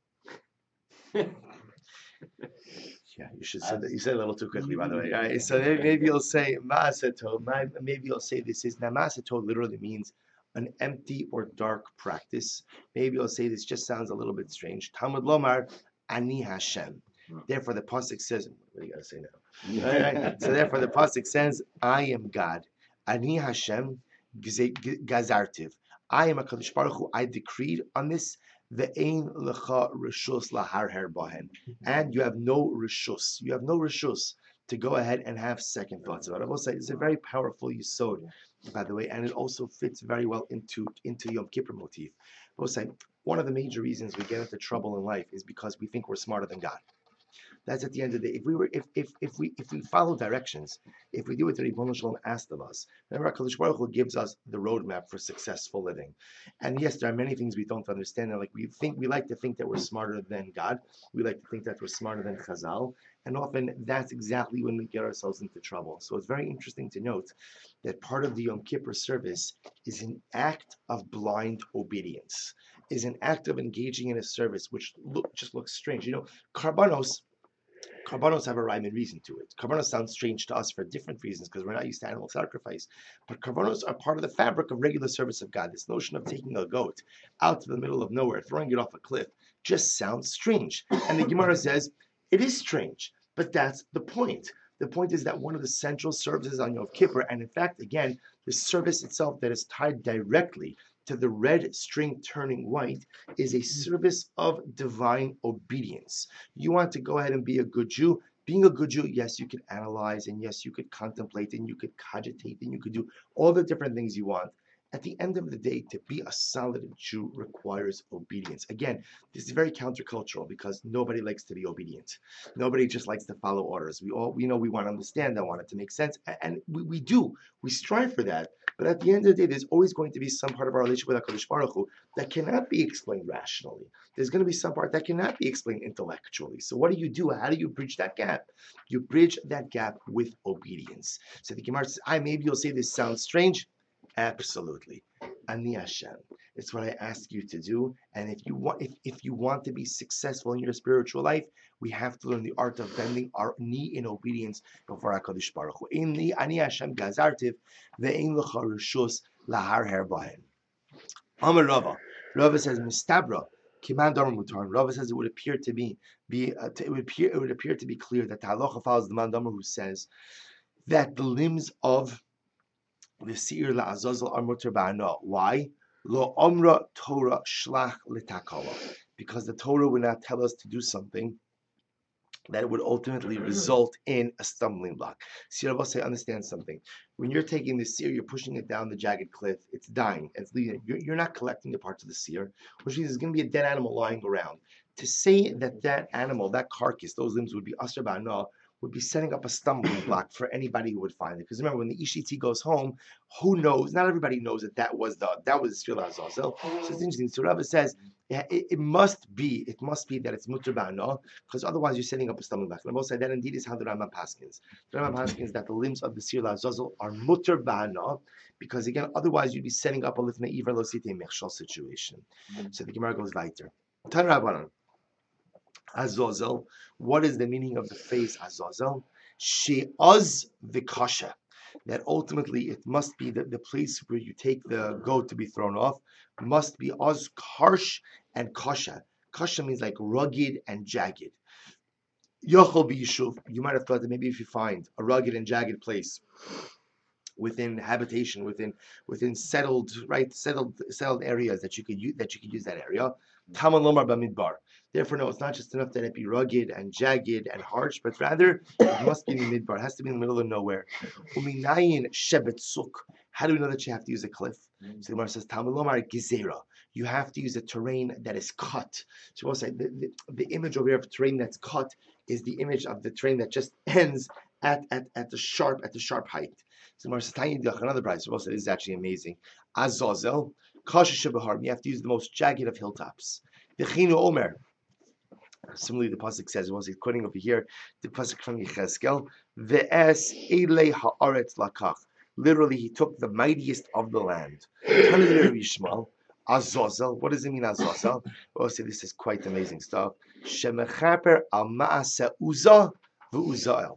Yeah, you should say that. You said it a little too quickly, by the way. Right? So maybe you'll say ma'aseto. Maybe you'll say this is now ma'aseto literally means an empty or dark practice. Maybe you'll say this just sounds a little bit strange. Talmud Lomar Ani Hashem. Therefore, the pasuk says, "What do you gotta say now?" Right? So therefore, the pasuk says, "I am God. Ani Hashem Gazartiv. I am a Kadosh Baruch Hu. I decreed on this." Ve'ein lecha rishus laharher bahen, and you have no rishus. You have no rishus to go ahead and have second thoughts about it. I will say it's a very powerful yisod, by the way, and it also fits very well into the Yom Kippur motif. I will say one of the major reasons we get into trouble in life is because we think we're smarter than God. That's at the end of the day. If we follow directions, if we do what the Ribono Shel Olam asked of us, remember, HaKadosh Baruch Hu gives us the roadmap for successful living. And yes, there are many things we don't understand. And like we like to think that we're smarter than God. We like to think that we're smarter than Chazal. And often that's exactly when we get ourselves into trouble. So it's very interesting to note that part of the Yom Kippur service is an act of blind obedience, is an act of engaging in a service which just looks strange. Karbanos have a rhyme and reason to it. Karbanos sounds strange to us for different reasons because we're not used to animal sacrifice. But karbanos are part of the fabric of regular service of God. This notion of taking a goat out to the middle of nowhere, throwing it off a cliff, just sounds strange. And the Gemara says, it is strange, but that's the point. The point is that one of the central services on Yom Kippur, and in fact, again, the service itself that is tied directly to the red string turning white, is a service of divine obedience. You want to go ahead and be a good Jew. Being a good Jew, yes, you could analyze, and yes, you could contemplate, and you could cogitate, and you could do all the different things you want. At the end of the day, to be a solid Jew requires obedience. Again, this is very countercultural because nobody likes to be obedient. Nobody just likes to follow orders. We want to understand. I want it to make sense, and we do. We strive for that. But at the end of the day, there's always going to be some part of our relationship with HaKadosh Baruch Hu that cannot be explained rationally. There's going to be some part that cannot be explained intellectually. So what do? How do you bridge that gap? You bridge that gap with obedience. So the Gemara says, maybe you'll say this sounds strange. Absolutely. Ani Hashem. It's what I ask you to do. And if you want to be successful in your spiritual life, we have to learn the art of bending our knee in obedience before HaKadosh Baruch Hu. Inni ani Hashem gazartiv ve'ein lecha rishus lahar herbahen. Amar Rava. Rava says mistabra. Kiman Damar Mutar. Rava says it would appear to it would appear to be clear that the halacha follows the man Damar who says that the limbs of the Seir la'azazel are mutar ba'ana. Why? Lo omra Torah shlach litakala. Because the Torah would not tell us to do something that would ultimately result in a stumbling block. See, Rabbi say, understand something. When you're taking the seer, you're pushing it down the jagged cliff. It's dying. It's leaving. You're not collecting the parts of the seer, which means there's going to be a dead animal lying around. To say that that animal, that carcass, those limbs would be asr ba'ana, would be setting up a stumbling block for anybody who would find it. Because remember, when the Ishiti goes home, who knows? Not everybody knows that was the Seir Azazel. So it's interesting. So Rabbi says, yeah, it must be that it's mutar ba'ana, because otherwise you're setting up a stumbling block. And I will say that indeed is how the Rambam paskins. The Rambam paskins that the limbs of the Seir Azazel are mutar ba'ana, because again, otherwise you'd be setting up a lifnei iver lo sitei mechshal situation. So the Gemara goes weiter. Tan Rabbanan. Azazel. What is the meaning of the phrase Azazel? She'oz v'kasha. That ultimately it must be the place where you take the goat to be thrown off must be oz harsh and kasha. Kasha means like rugged and jagged. Yochel b'yishuv. You might have thought that maybe if you find a rugged and jagged place within habitation, within settled areas that you could use that area. Taman lomar b'midbar. Therefore, no, it's not just enough that it be rugged and jagged and harsh, but rather it must be in the midbar. It has to be in the middle of nowhere. Uminayin shebetzuk. How do we know that you have to use a cliff? So the Gemara says, Taman lomar gezerah. You have to use a terrain that is cut. So we'll say the image over here of terrain that's cut is the image of the terrain that just ends at the sharp height. So Gemara says, another price. We'll say this is actually amazing. Azazel, kasha shebeharm. You have to use the most jagged of hilltops. Dechinu omer. Similarly, the pasuk says, once he's quoting over here, the pasuk from Yechezkel, ve'es elei haaretz lakach. Literally, he took the mightiest of the land. Yishmael, Azazel. What does it mean, Azazel? Well, see, this is quite amazing stuff. Shemechaper al ma'aseh uza v'uzael.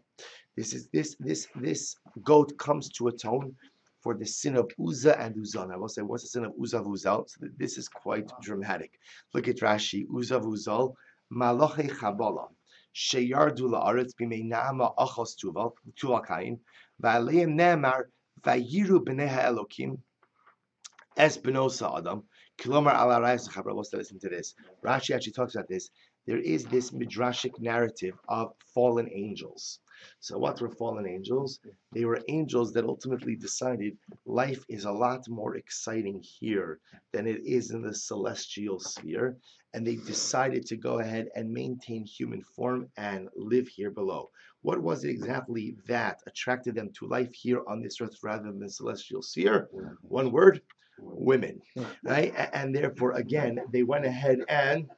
This goat comes to atone for the sin of Uzzah and Uzzah. I will say, what's the sin of Uzzah v'Uzzah? So this is quite dramatic. Look at Rashi. Uzzah v'Uzzah. Malachei Chabala, Sheyardu la'aretz b'mei na'ama achos tuval kain, v'aleim ne'emar v'yiru b'nei ha'elokim es b'nosa adam, kilomar ala rayas chabra. Let's listen to this. Rashi actually talks about this. There is this midrashic narrative of fallen angels. So what were fallen angels? They were angels that ultimately decided life is a lot more exciting here than it is in the celestial sphere. And they decided to go ahead and maintain human form and live here below. What was it exactly that attracted them to life here on this earth rather than the celestial sphere? One word, women. Right? And therefore, again, they went ahead and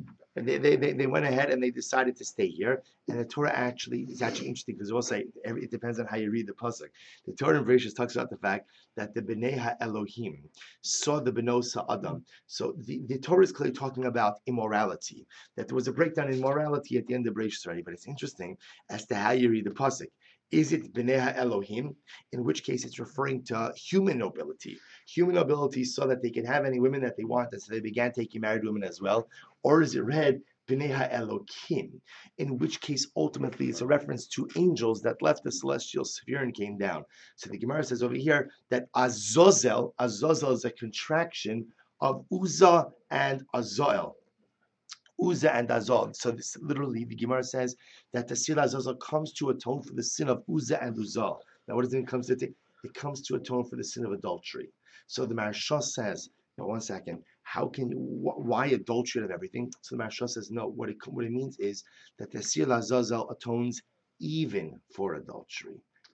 they decided to stay here. And the Torah is actually interesting because we'll say it depends on how you read the pasuk. The Torah in Bereshit talks about the fact that the Bnei HaElohim saw the Benosa Adam. So the Torah is clearly talking about immorality. That there was a breakdown in morality at the end of Bereshit already. But it's interesting as to how you read the pasuk. Is it Bnei HaElohim? In which case it's referring to human nobility. Human nobility saw that they could have any women that they wanted, so they began taking married women as well. Or is it read Bnei HaElokim? In which case ultimately it's a reference to angels that left the celestial sphere and came down. So the Gemara says over here that Azazel is a contraction of Uzzah and Azael. Uzzah and Azal. So this literally, the Gemara says that the Seir Azazel comes to atone for the sin of Uzzah and Uzal. Now, what does it come to? It comes to atone for the sin of adultery. So the Maharsha says, now 1 second, how can why adultery of everything? So the Maharsha says, no, what it means is that the Seir Azazel atones even for adultery.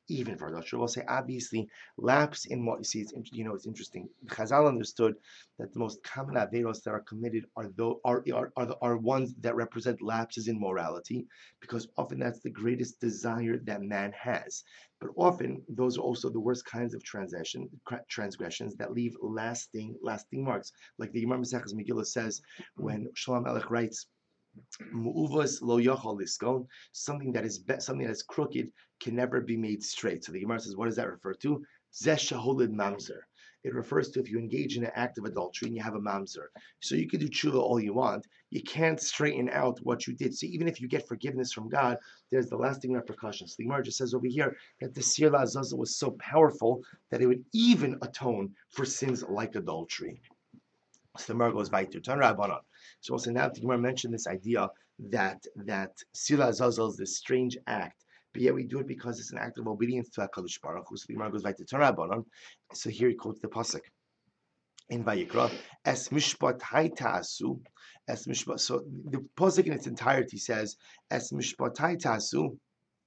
even for adultery. We'll say obviously lapse in what you see. It's interesting. Chazal understood that the most common averos that are committed are ones that represent lapses in morality, because often that's the greatest desire that man has. But often those are also the worst kinds of transgressions that leave lasting marks. Like the Gemara Maseches Megillah says when Shlomo Melech writes, Mu'uvas lo yochol liskon, something that is crooked can never be made straight. So the Gemara says, what does that refer to? Zeh shaholid mamzer. It refers to if you engage in an act of adultery and you have a mamzer. So you can do tshuva all you want. You can't straighten out what you did. So even if you get forgiveness from God, there's the lasting repercussions. The Gemara just says over here that the Sir La'azazel was so powerful that it would even atone for sins like adultery. So the Gemara goes weiter. Tan Rabbanan. So also now the Gemara mentioned this idea that Sir La'azazel is this strange act, but yet we do it because it's an act of obedience to HaKadosh Baruch Hu. So the Gemara goes weiter. Tan Rabbanan. So here he quotes the pasuk in Vayikra, Es mishpat hay ta'asu, Es mishpat. So the pasuk in its entirety says, Es mishpat hay ta'asu,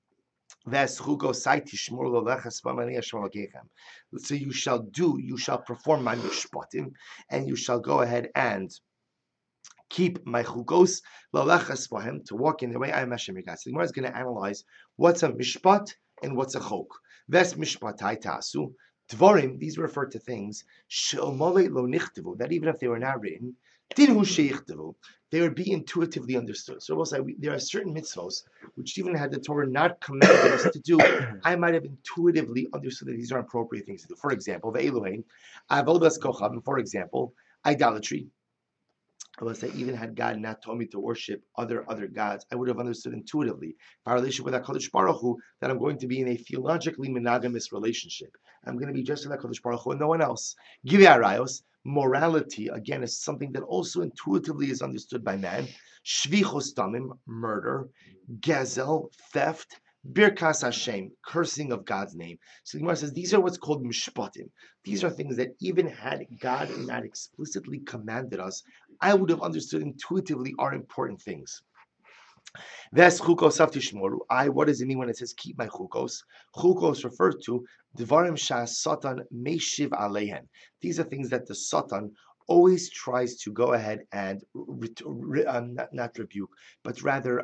so you shall perform my mishpatim, and you shall go ahead and keep my chugos lalechas bahem, to walk in the way I am Hashem your God. So the Gemara is going to analyze what's a mishpat and what's a chok. Ves mishpatai tasu. Dvarim, these refer to things she'omole lo nichtavu, that even if they were not written, dinhu sheyichtavu, they would be intuitively understood. So we'll say there are certain mitzvos which, even had the Torah not commanded us to do, I might have intuitively understood that these are appropriate things to do. For example, the Elohein, avodas kochavim. For example, idolatry. I will say, even had God not told me to worship other gods, I would have understood intuitively, my relationship with HaKadosh Baruch Hu, that I'm going to be in a theologically monogamous relationship. I'm going to be just with HaKadosh Baruch Hu and no one else. Givei arayos, morality, again, is something that also intuitively is understood by man. Shvichos damim, murder. Gezel, theft. Birkas Hashem, cursing of God's name. So the Gemara says these are what's called mishpatim. These are things that even had God not explicitly commanded us, I would have understood intuitively are important things. Ves chukos tishmoru. What does it mean when it says keep my chukos? Chukos refers to dvarim shas satan meishiv aleihen. These are things that the satan always tries to go ahead and not rebuke, but rather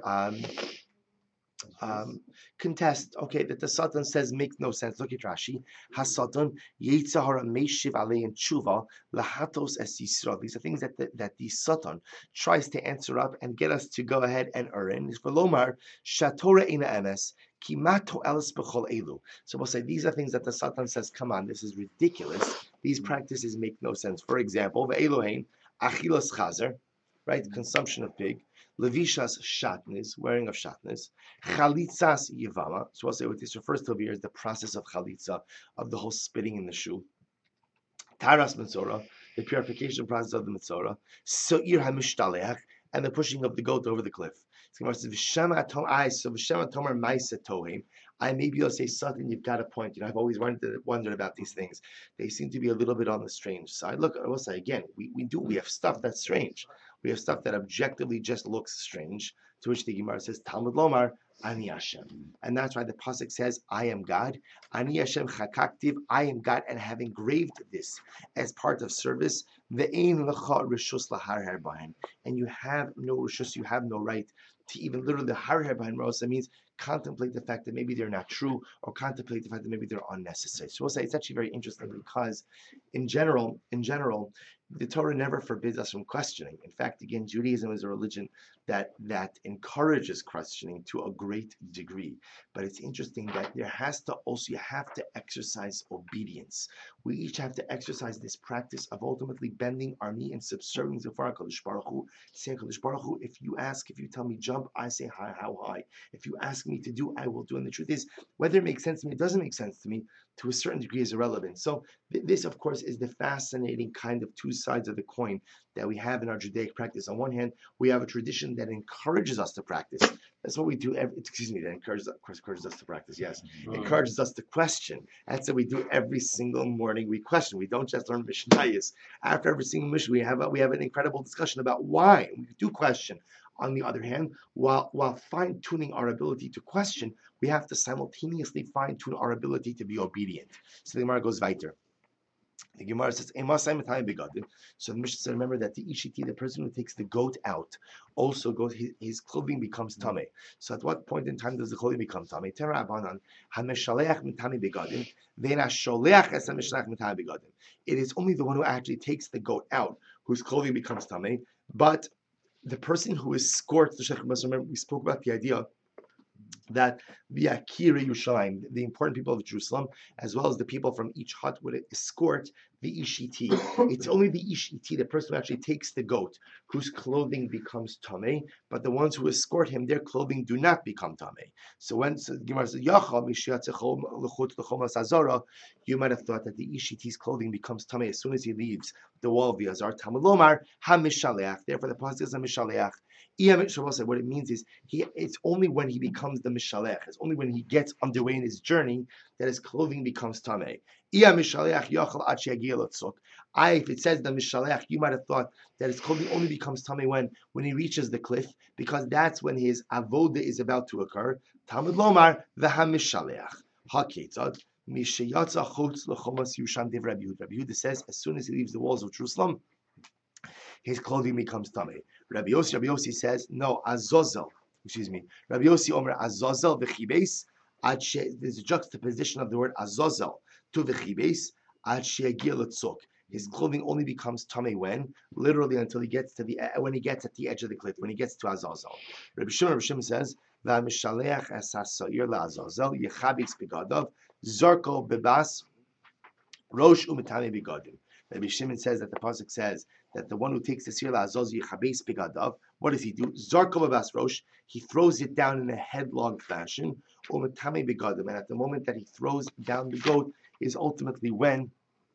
contest. Okay, that the Satan says makes no sense. Look at Rashi. HaSatan Yitzhahara Meishiv Alein Tshuva Lahatos Es Yisrael. These are things that the Satan tries to answer up and get us to go ahead and earn. Is Velomar Shatora Ina Emes Kimato Elis Bechol Elu. So we'll say these are things that the Satan says, come on, this is ridiculous. These practices make no sense. For example, the Elohein Achilos Chazer, right? Consumption of pig. Levishas shatnez, wearing of shatnez. Chalitzas yivama. So I'll say what this refers to over here is the process of chalitza, of the whole spitting in the shoe. Taras mitzora, the purification process of the mitzora. So'ir hamishtalech, and the pushing of the goat over the cliff. So V'shema tomer ma'isa tohim. Maybe you'll say something, you've got a point. I've always wondered about these things. They seem to be a little bit on the strange side. Look, I will say again, we have stuff that's strange. We have stuff that objectively just looks strange, to which the Gemara says, Talmud Lomar, Ani Hashem. And that's why the Pasuk says, I am God. Ani Hashem chakaktiv, I am God, and have engraved this as part of service. Ve'ein lecha rishus lahar bahem. And you have no rishus, you have no right to even literally har bahem. Rosa means contemplate the fact that maybe they're not true, or contemplate the fact that maybe they're unnecessary. So we'll say it's actually very interesting because in general, the Torah never forbids us from questioning. In fact, again, Judaism is a religion that encourages questioning to a great degree. But it's interesting that you have to exercise obedience. We each have to exercise this practice of ultimately bending our knee and subserving before HaKadosh Baruch Hu, saying, HaKadosh Baruch Hu, if you tell me jump, I say how high. If you ask me to do, I will do. And the truth is, whether it makes sense to me, it doesn't make sense to me, to a certain degree is irrelevant. So this, of course, is the fascinating kind of two sides of the coin that we have in our Judaic practice. On one hand, we have a tradition that encourages us to practice. That's what we do. That encourages us to practice. Yes, encourages us to question. That's what we do every single morning. We question. We don't just learn Mishnayos. After every single Mishnah, we have an incredible discussion about why. We do question. On the other hand, while fine-tuning our ability to question, we have to simultaneously fine-tune our ability to be obedient. So the Gemara goes weiter. The Gemara says, so the Mishnah says, remember that the Ishiti, the person who takes the goat out, also goes, his clothing becomes Tameh. So at what point in time does the clothing become Tameh? It is only the one who actually takes the goat out whose clothing becomes Tameh, but the person who escorts the Shechem, remember we spoke about the idea that the Akira Yerushalayim, the important people of Jerusalem, as well as the people from each hut, would escort the Ishiti. It's only the Ishiti, the person who actually takes the goat, whose clothing becomes Tameh, but the ones who escort him, their clothing do not become Tameh. So when the Gemara says, you might have thought that the Ishiti's clothing becomes Tameh as soon as he leaves the wall of the Azar. Talmud Lomar, HaMishaleach. Therefore, the pasuk is HaMishaleach. What it means is it's only when he becomes the Mishalech, it's only when he gets underway in his journey that his clothing becomes Tameh. If it says the Mishalech, you might have thought that his clothing only becomes Tameh when he reaches the cliff, because that's when his avoda is about to occur. Talmud Lomar, the HaMishaleach. HaKetzad. Rabbi Yehuda says, as soon as he leaves the walls of Jerusalem, his clothing becomes Tameh. Rabbi Yossi says, no, Azazel. Rabbi Yossi Omer Azazel v'chibes. There's a juxtaposition of the word Azazel to v'chibes. His clothing only becomes Tameh when, literally, until he gets to when he gets at the edge of the cliff, when he gets to Azazel. Rabbi Shimon says, v'amishaleach es ha'sa'ir la'azazel yechabitz begadav zarko bebas rosh u'metame begadim. Rabbi Shimon says that the pasuk says that the one who takes the sir la'azazel yechabitz begadav, what does he do? Zarko bebas rosh, he throws it down in a headlong fashion, u'metame begadim, and at the moment that he throws down the goat is ultimately when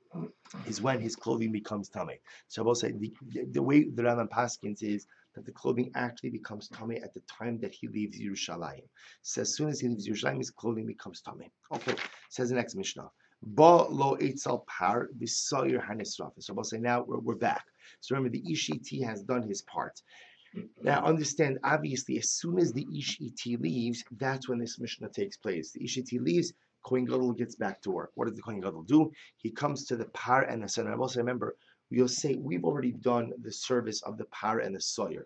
his clothing becomes Tameh. So I will say the way the Rambam Paskins is that the clothing actually becomes Tameh at the time that he leaves Yerushalayim. So as soon as he leaves Yerushalayim, his clothing becomes Tameh. Okay, says the next Mishnah. Ba lo eitzel par v'sayir hanisraf. So I will say now we're back. So remember, the Ishiti has done his part. Now understand, obviously, as soon as the Ishiti leaves, that's when this Mishnah takes place. The Ishiti leaves, Kohen Gadol gets back to work. What does the Kohen Gadol do? He comes to the par and the soyer. I also remember, we'll say we've already done the service of the par and the soyer.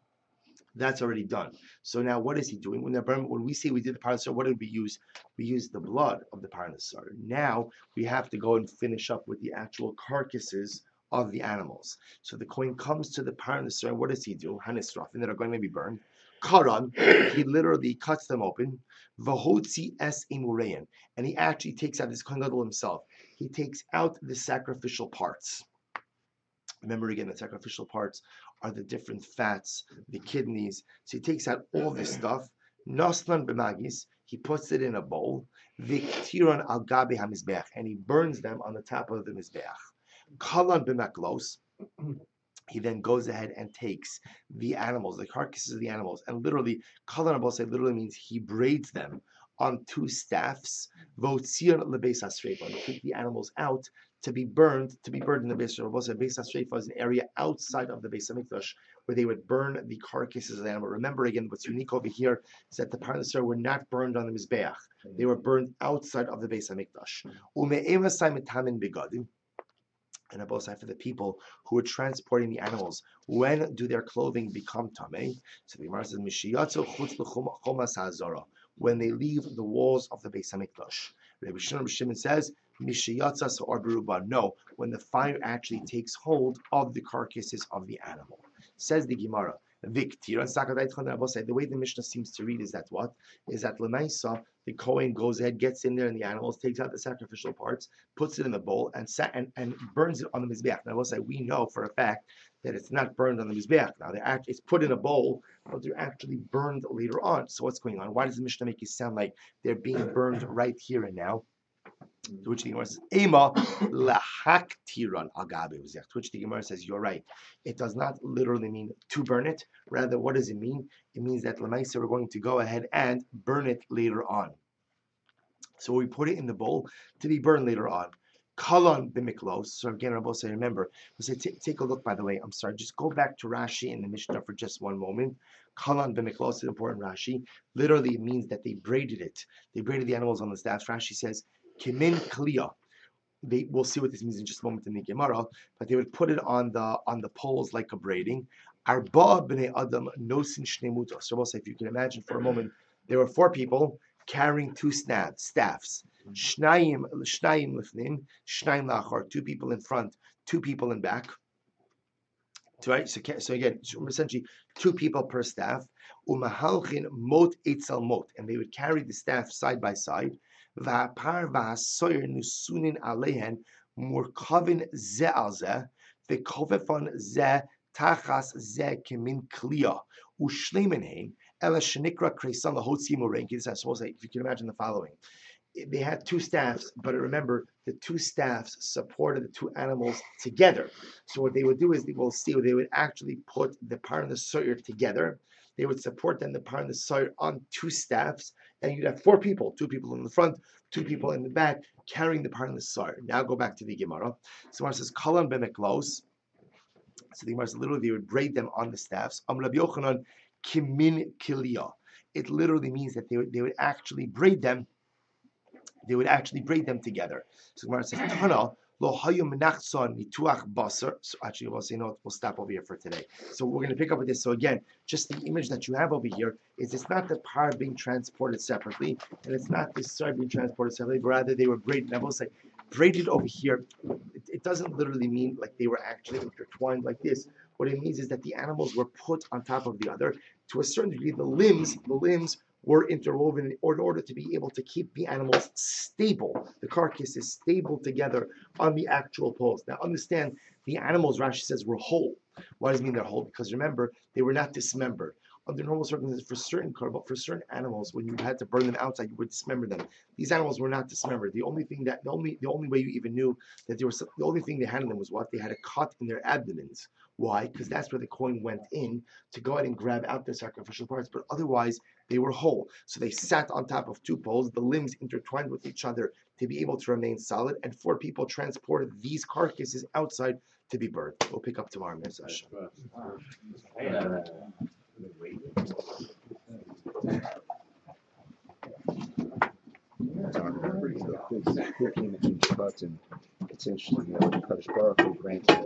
That's already done. So now what is he doing? When we say we did the par and the soyer, what did we use? We used the blood of the par and the soyer. Now we have to go and finish up with the actual carcasses of the animals. So the Kohen comes to the par and the soyer. What does he do? Hanisrafin, that are going to be burned. Karan, he literally cuts them open. Vahotzi es imureyan, and he actually takes out, this Kohen Gadol himself, he takes out the sacrificial parts. Remember again, the sacrificial parts are the different fats, the kidneys. So he takes out all this stuff. Noslan b'magis, he puts it in a bowl. Viktiron al gabe hamizbeach, and he burns them on the top of the mizbeach. Kalan b'maklos. He then goes ahead and takes the animals, the carcasses of the animals, and literally, Kalan Abosai literally means he braids them on two staffs. Votzir lebeis hasreifa, and take the animals out to be burned in the Beis Abosai. Beis hasreifa is an area outside of the Beis Hamikdash where they would burn the carcasses of the animal. Remember again, what's unique over here is that the parnasar were not burned on the mizbeach; they were burned outside of the Beis Hamikdash. Ume'evasai mitamin begadim. And Abosai for the people who are transporting the animals. When do their clothing become Tameh? So the Gemara says, Mishiyatzu chutz l'chomas ha'azara, when they leave the walls of the Beis Hamikdash. Rabbi Shimon says, Mishiyatza or beruba. No, when the fire actually takes hold of the carcasses of the animal. Says the Gemara. The way the Mishnah seems to read is that what? Is that Lemaisa, the Kohen goes ahead, gets in there in the animals, takes out the sacrificial parts, puts it in the bowl, and burns it on the Mizbeach. Now, I will say, we know for a fact that it's not burned on the Mizbeach. Now, it's put in a bowl, but they're actually burned later on. So what's going on? Why does the Mishnah make it sound like they're being burned right here and now? To which the Gemara says, Ema lahaktiran agabe. To which the Gemara says, you're right. It does not literally mean to burn it. Rather, what does it mean? It means that Lamaisa, we're going to go ahead and burn it later on. So we put it in the bowl to be burned later on. Kalon b'miklos. So again, Rabbi say, remember, take a look, by the way, I'm sorry, just go back to Rashi in the Mishnah for just one moment. Kalon b'miklos is important, Rashi. Literally, it means that they braided it. They braided the animals on the staffs. Rashi says, kimin kliya. We'll see what this means in just a moment in the Gemara, but they would put it on the poles like a braiding. Arba b'nei adam nosin shnei mutos. So we'll say, if you can imagine for a moment, there were 4 people carrying 2 staffs. Shnayim lifnim, shnayim lachar. 2 people in front, 2 people in back. Right. So again, essentially 2 people per staff. Umahalchin mot etzel mot, and they would carry the staff side by side. V'hapar v'hasoyer nusunin alehen murkavin ze al ze v'kovefon ze tachas ze kimin kliya ushleimen hein ela shenikra kreisan lahotzi morenkis. I suppose if you can imagine the following. They had 2 staffs, but remember, the 2 staffs supported the 2 animals together. So what they would do is, they would actually put the par and the sawyer together. They would support then the par and the sawyer on 2 staffs, and you'd have 4 people, 2 people in the front, 2 people in the back, carrying the par and the sawyer. Now go back to the Gemara. So Gemara says, Kalan b'meklos. So the Gemara says, literally, they would braid them on the staffs. Rabbi Yochanan kimin kiliya. It literally means that they would actually braid them. They would actually braid them together. So Gemara says, Tana lo hayu menachson mituach basar. So actually, we'll say no. We'll stop over here for today. So we're going to pick up with this. So again, just the image that you have over here is it's not the par being transported separately, and it's not the side being transported separately, but rather they were braided. I will say, braided over here. It doesn't literally mean like they were actually intertwined like this. What it means is that the animals were put on top of the other. To a certain degree, the limbs were interwoven in order to be able to keep the animals stable. The carcass is stable together on the actual poles. Now understand, the animals, Rashi says, were whole. Why does it mean they're whole? Because remember, they were not dismembered. Under normal circumstances, for certain animals, when you had to burn them outside, you would dismember them. These animals were not dismembered. The only way you even knew that the only thing they had in them was what? They had a cut in their abdomens. Why? Because that's where the coin went in to go ahead and grab out the sacrificial parts. But otherwise, they were whole. So they sat on top of 2 poles, the limbs intertwined with each other to be able to remain solid, and 4 people transported these carcasses outside to be burned. We'll pick up tomorrow, Mr. Hashem. It's interesting, Kaddish Baruch Hu granted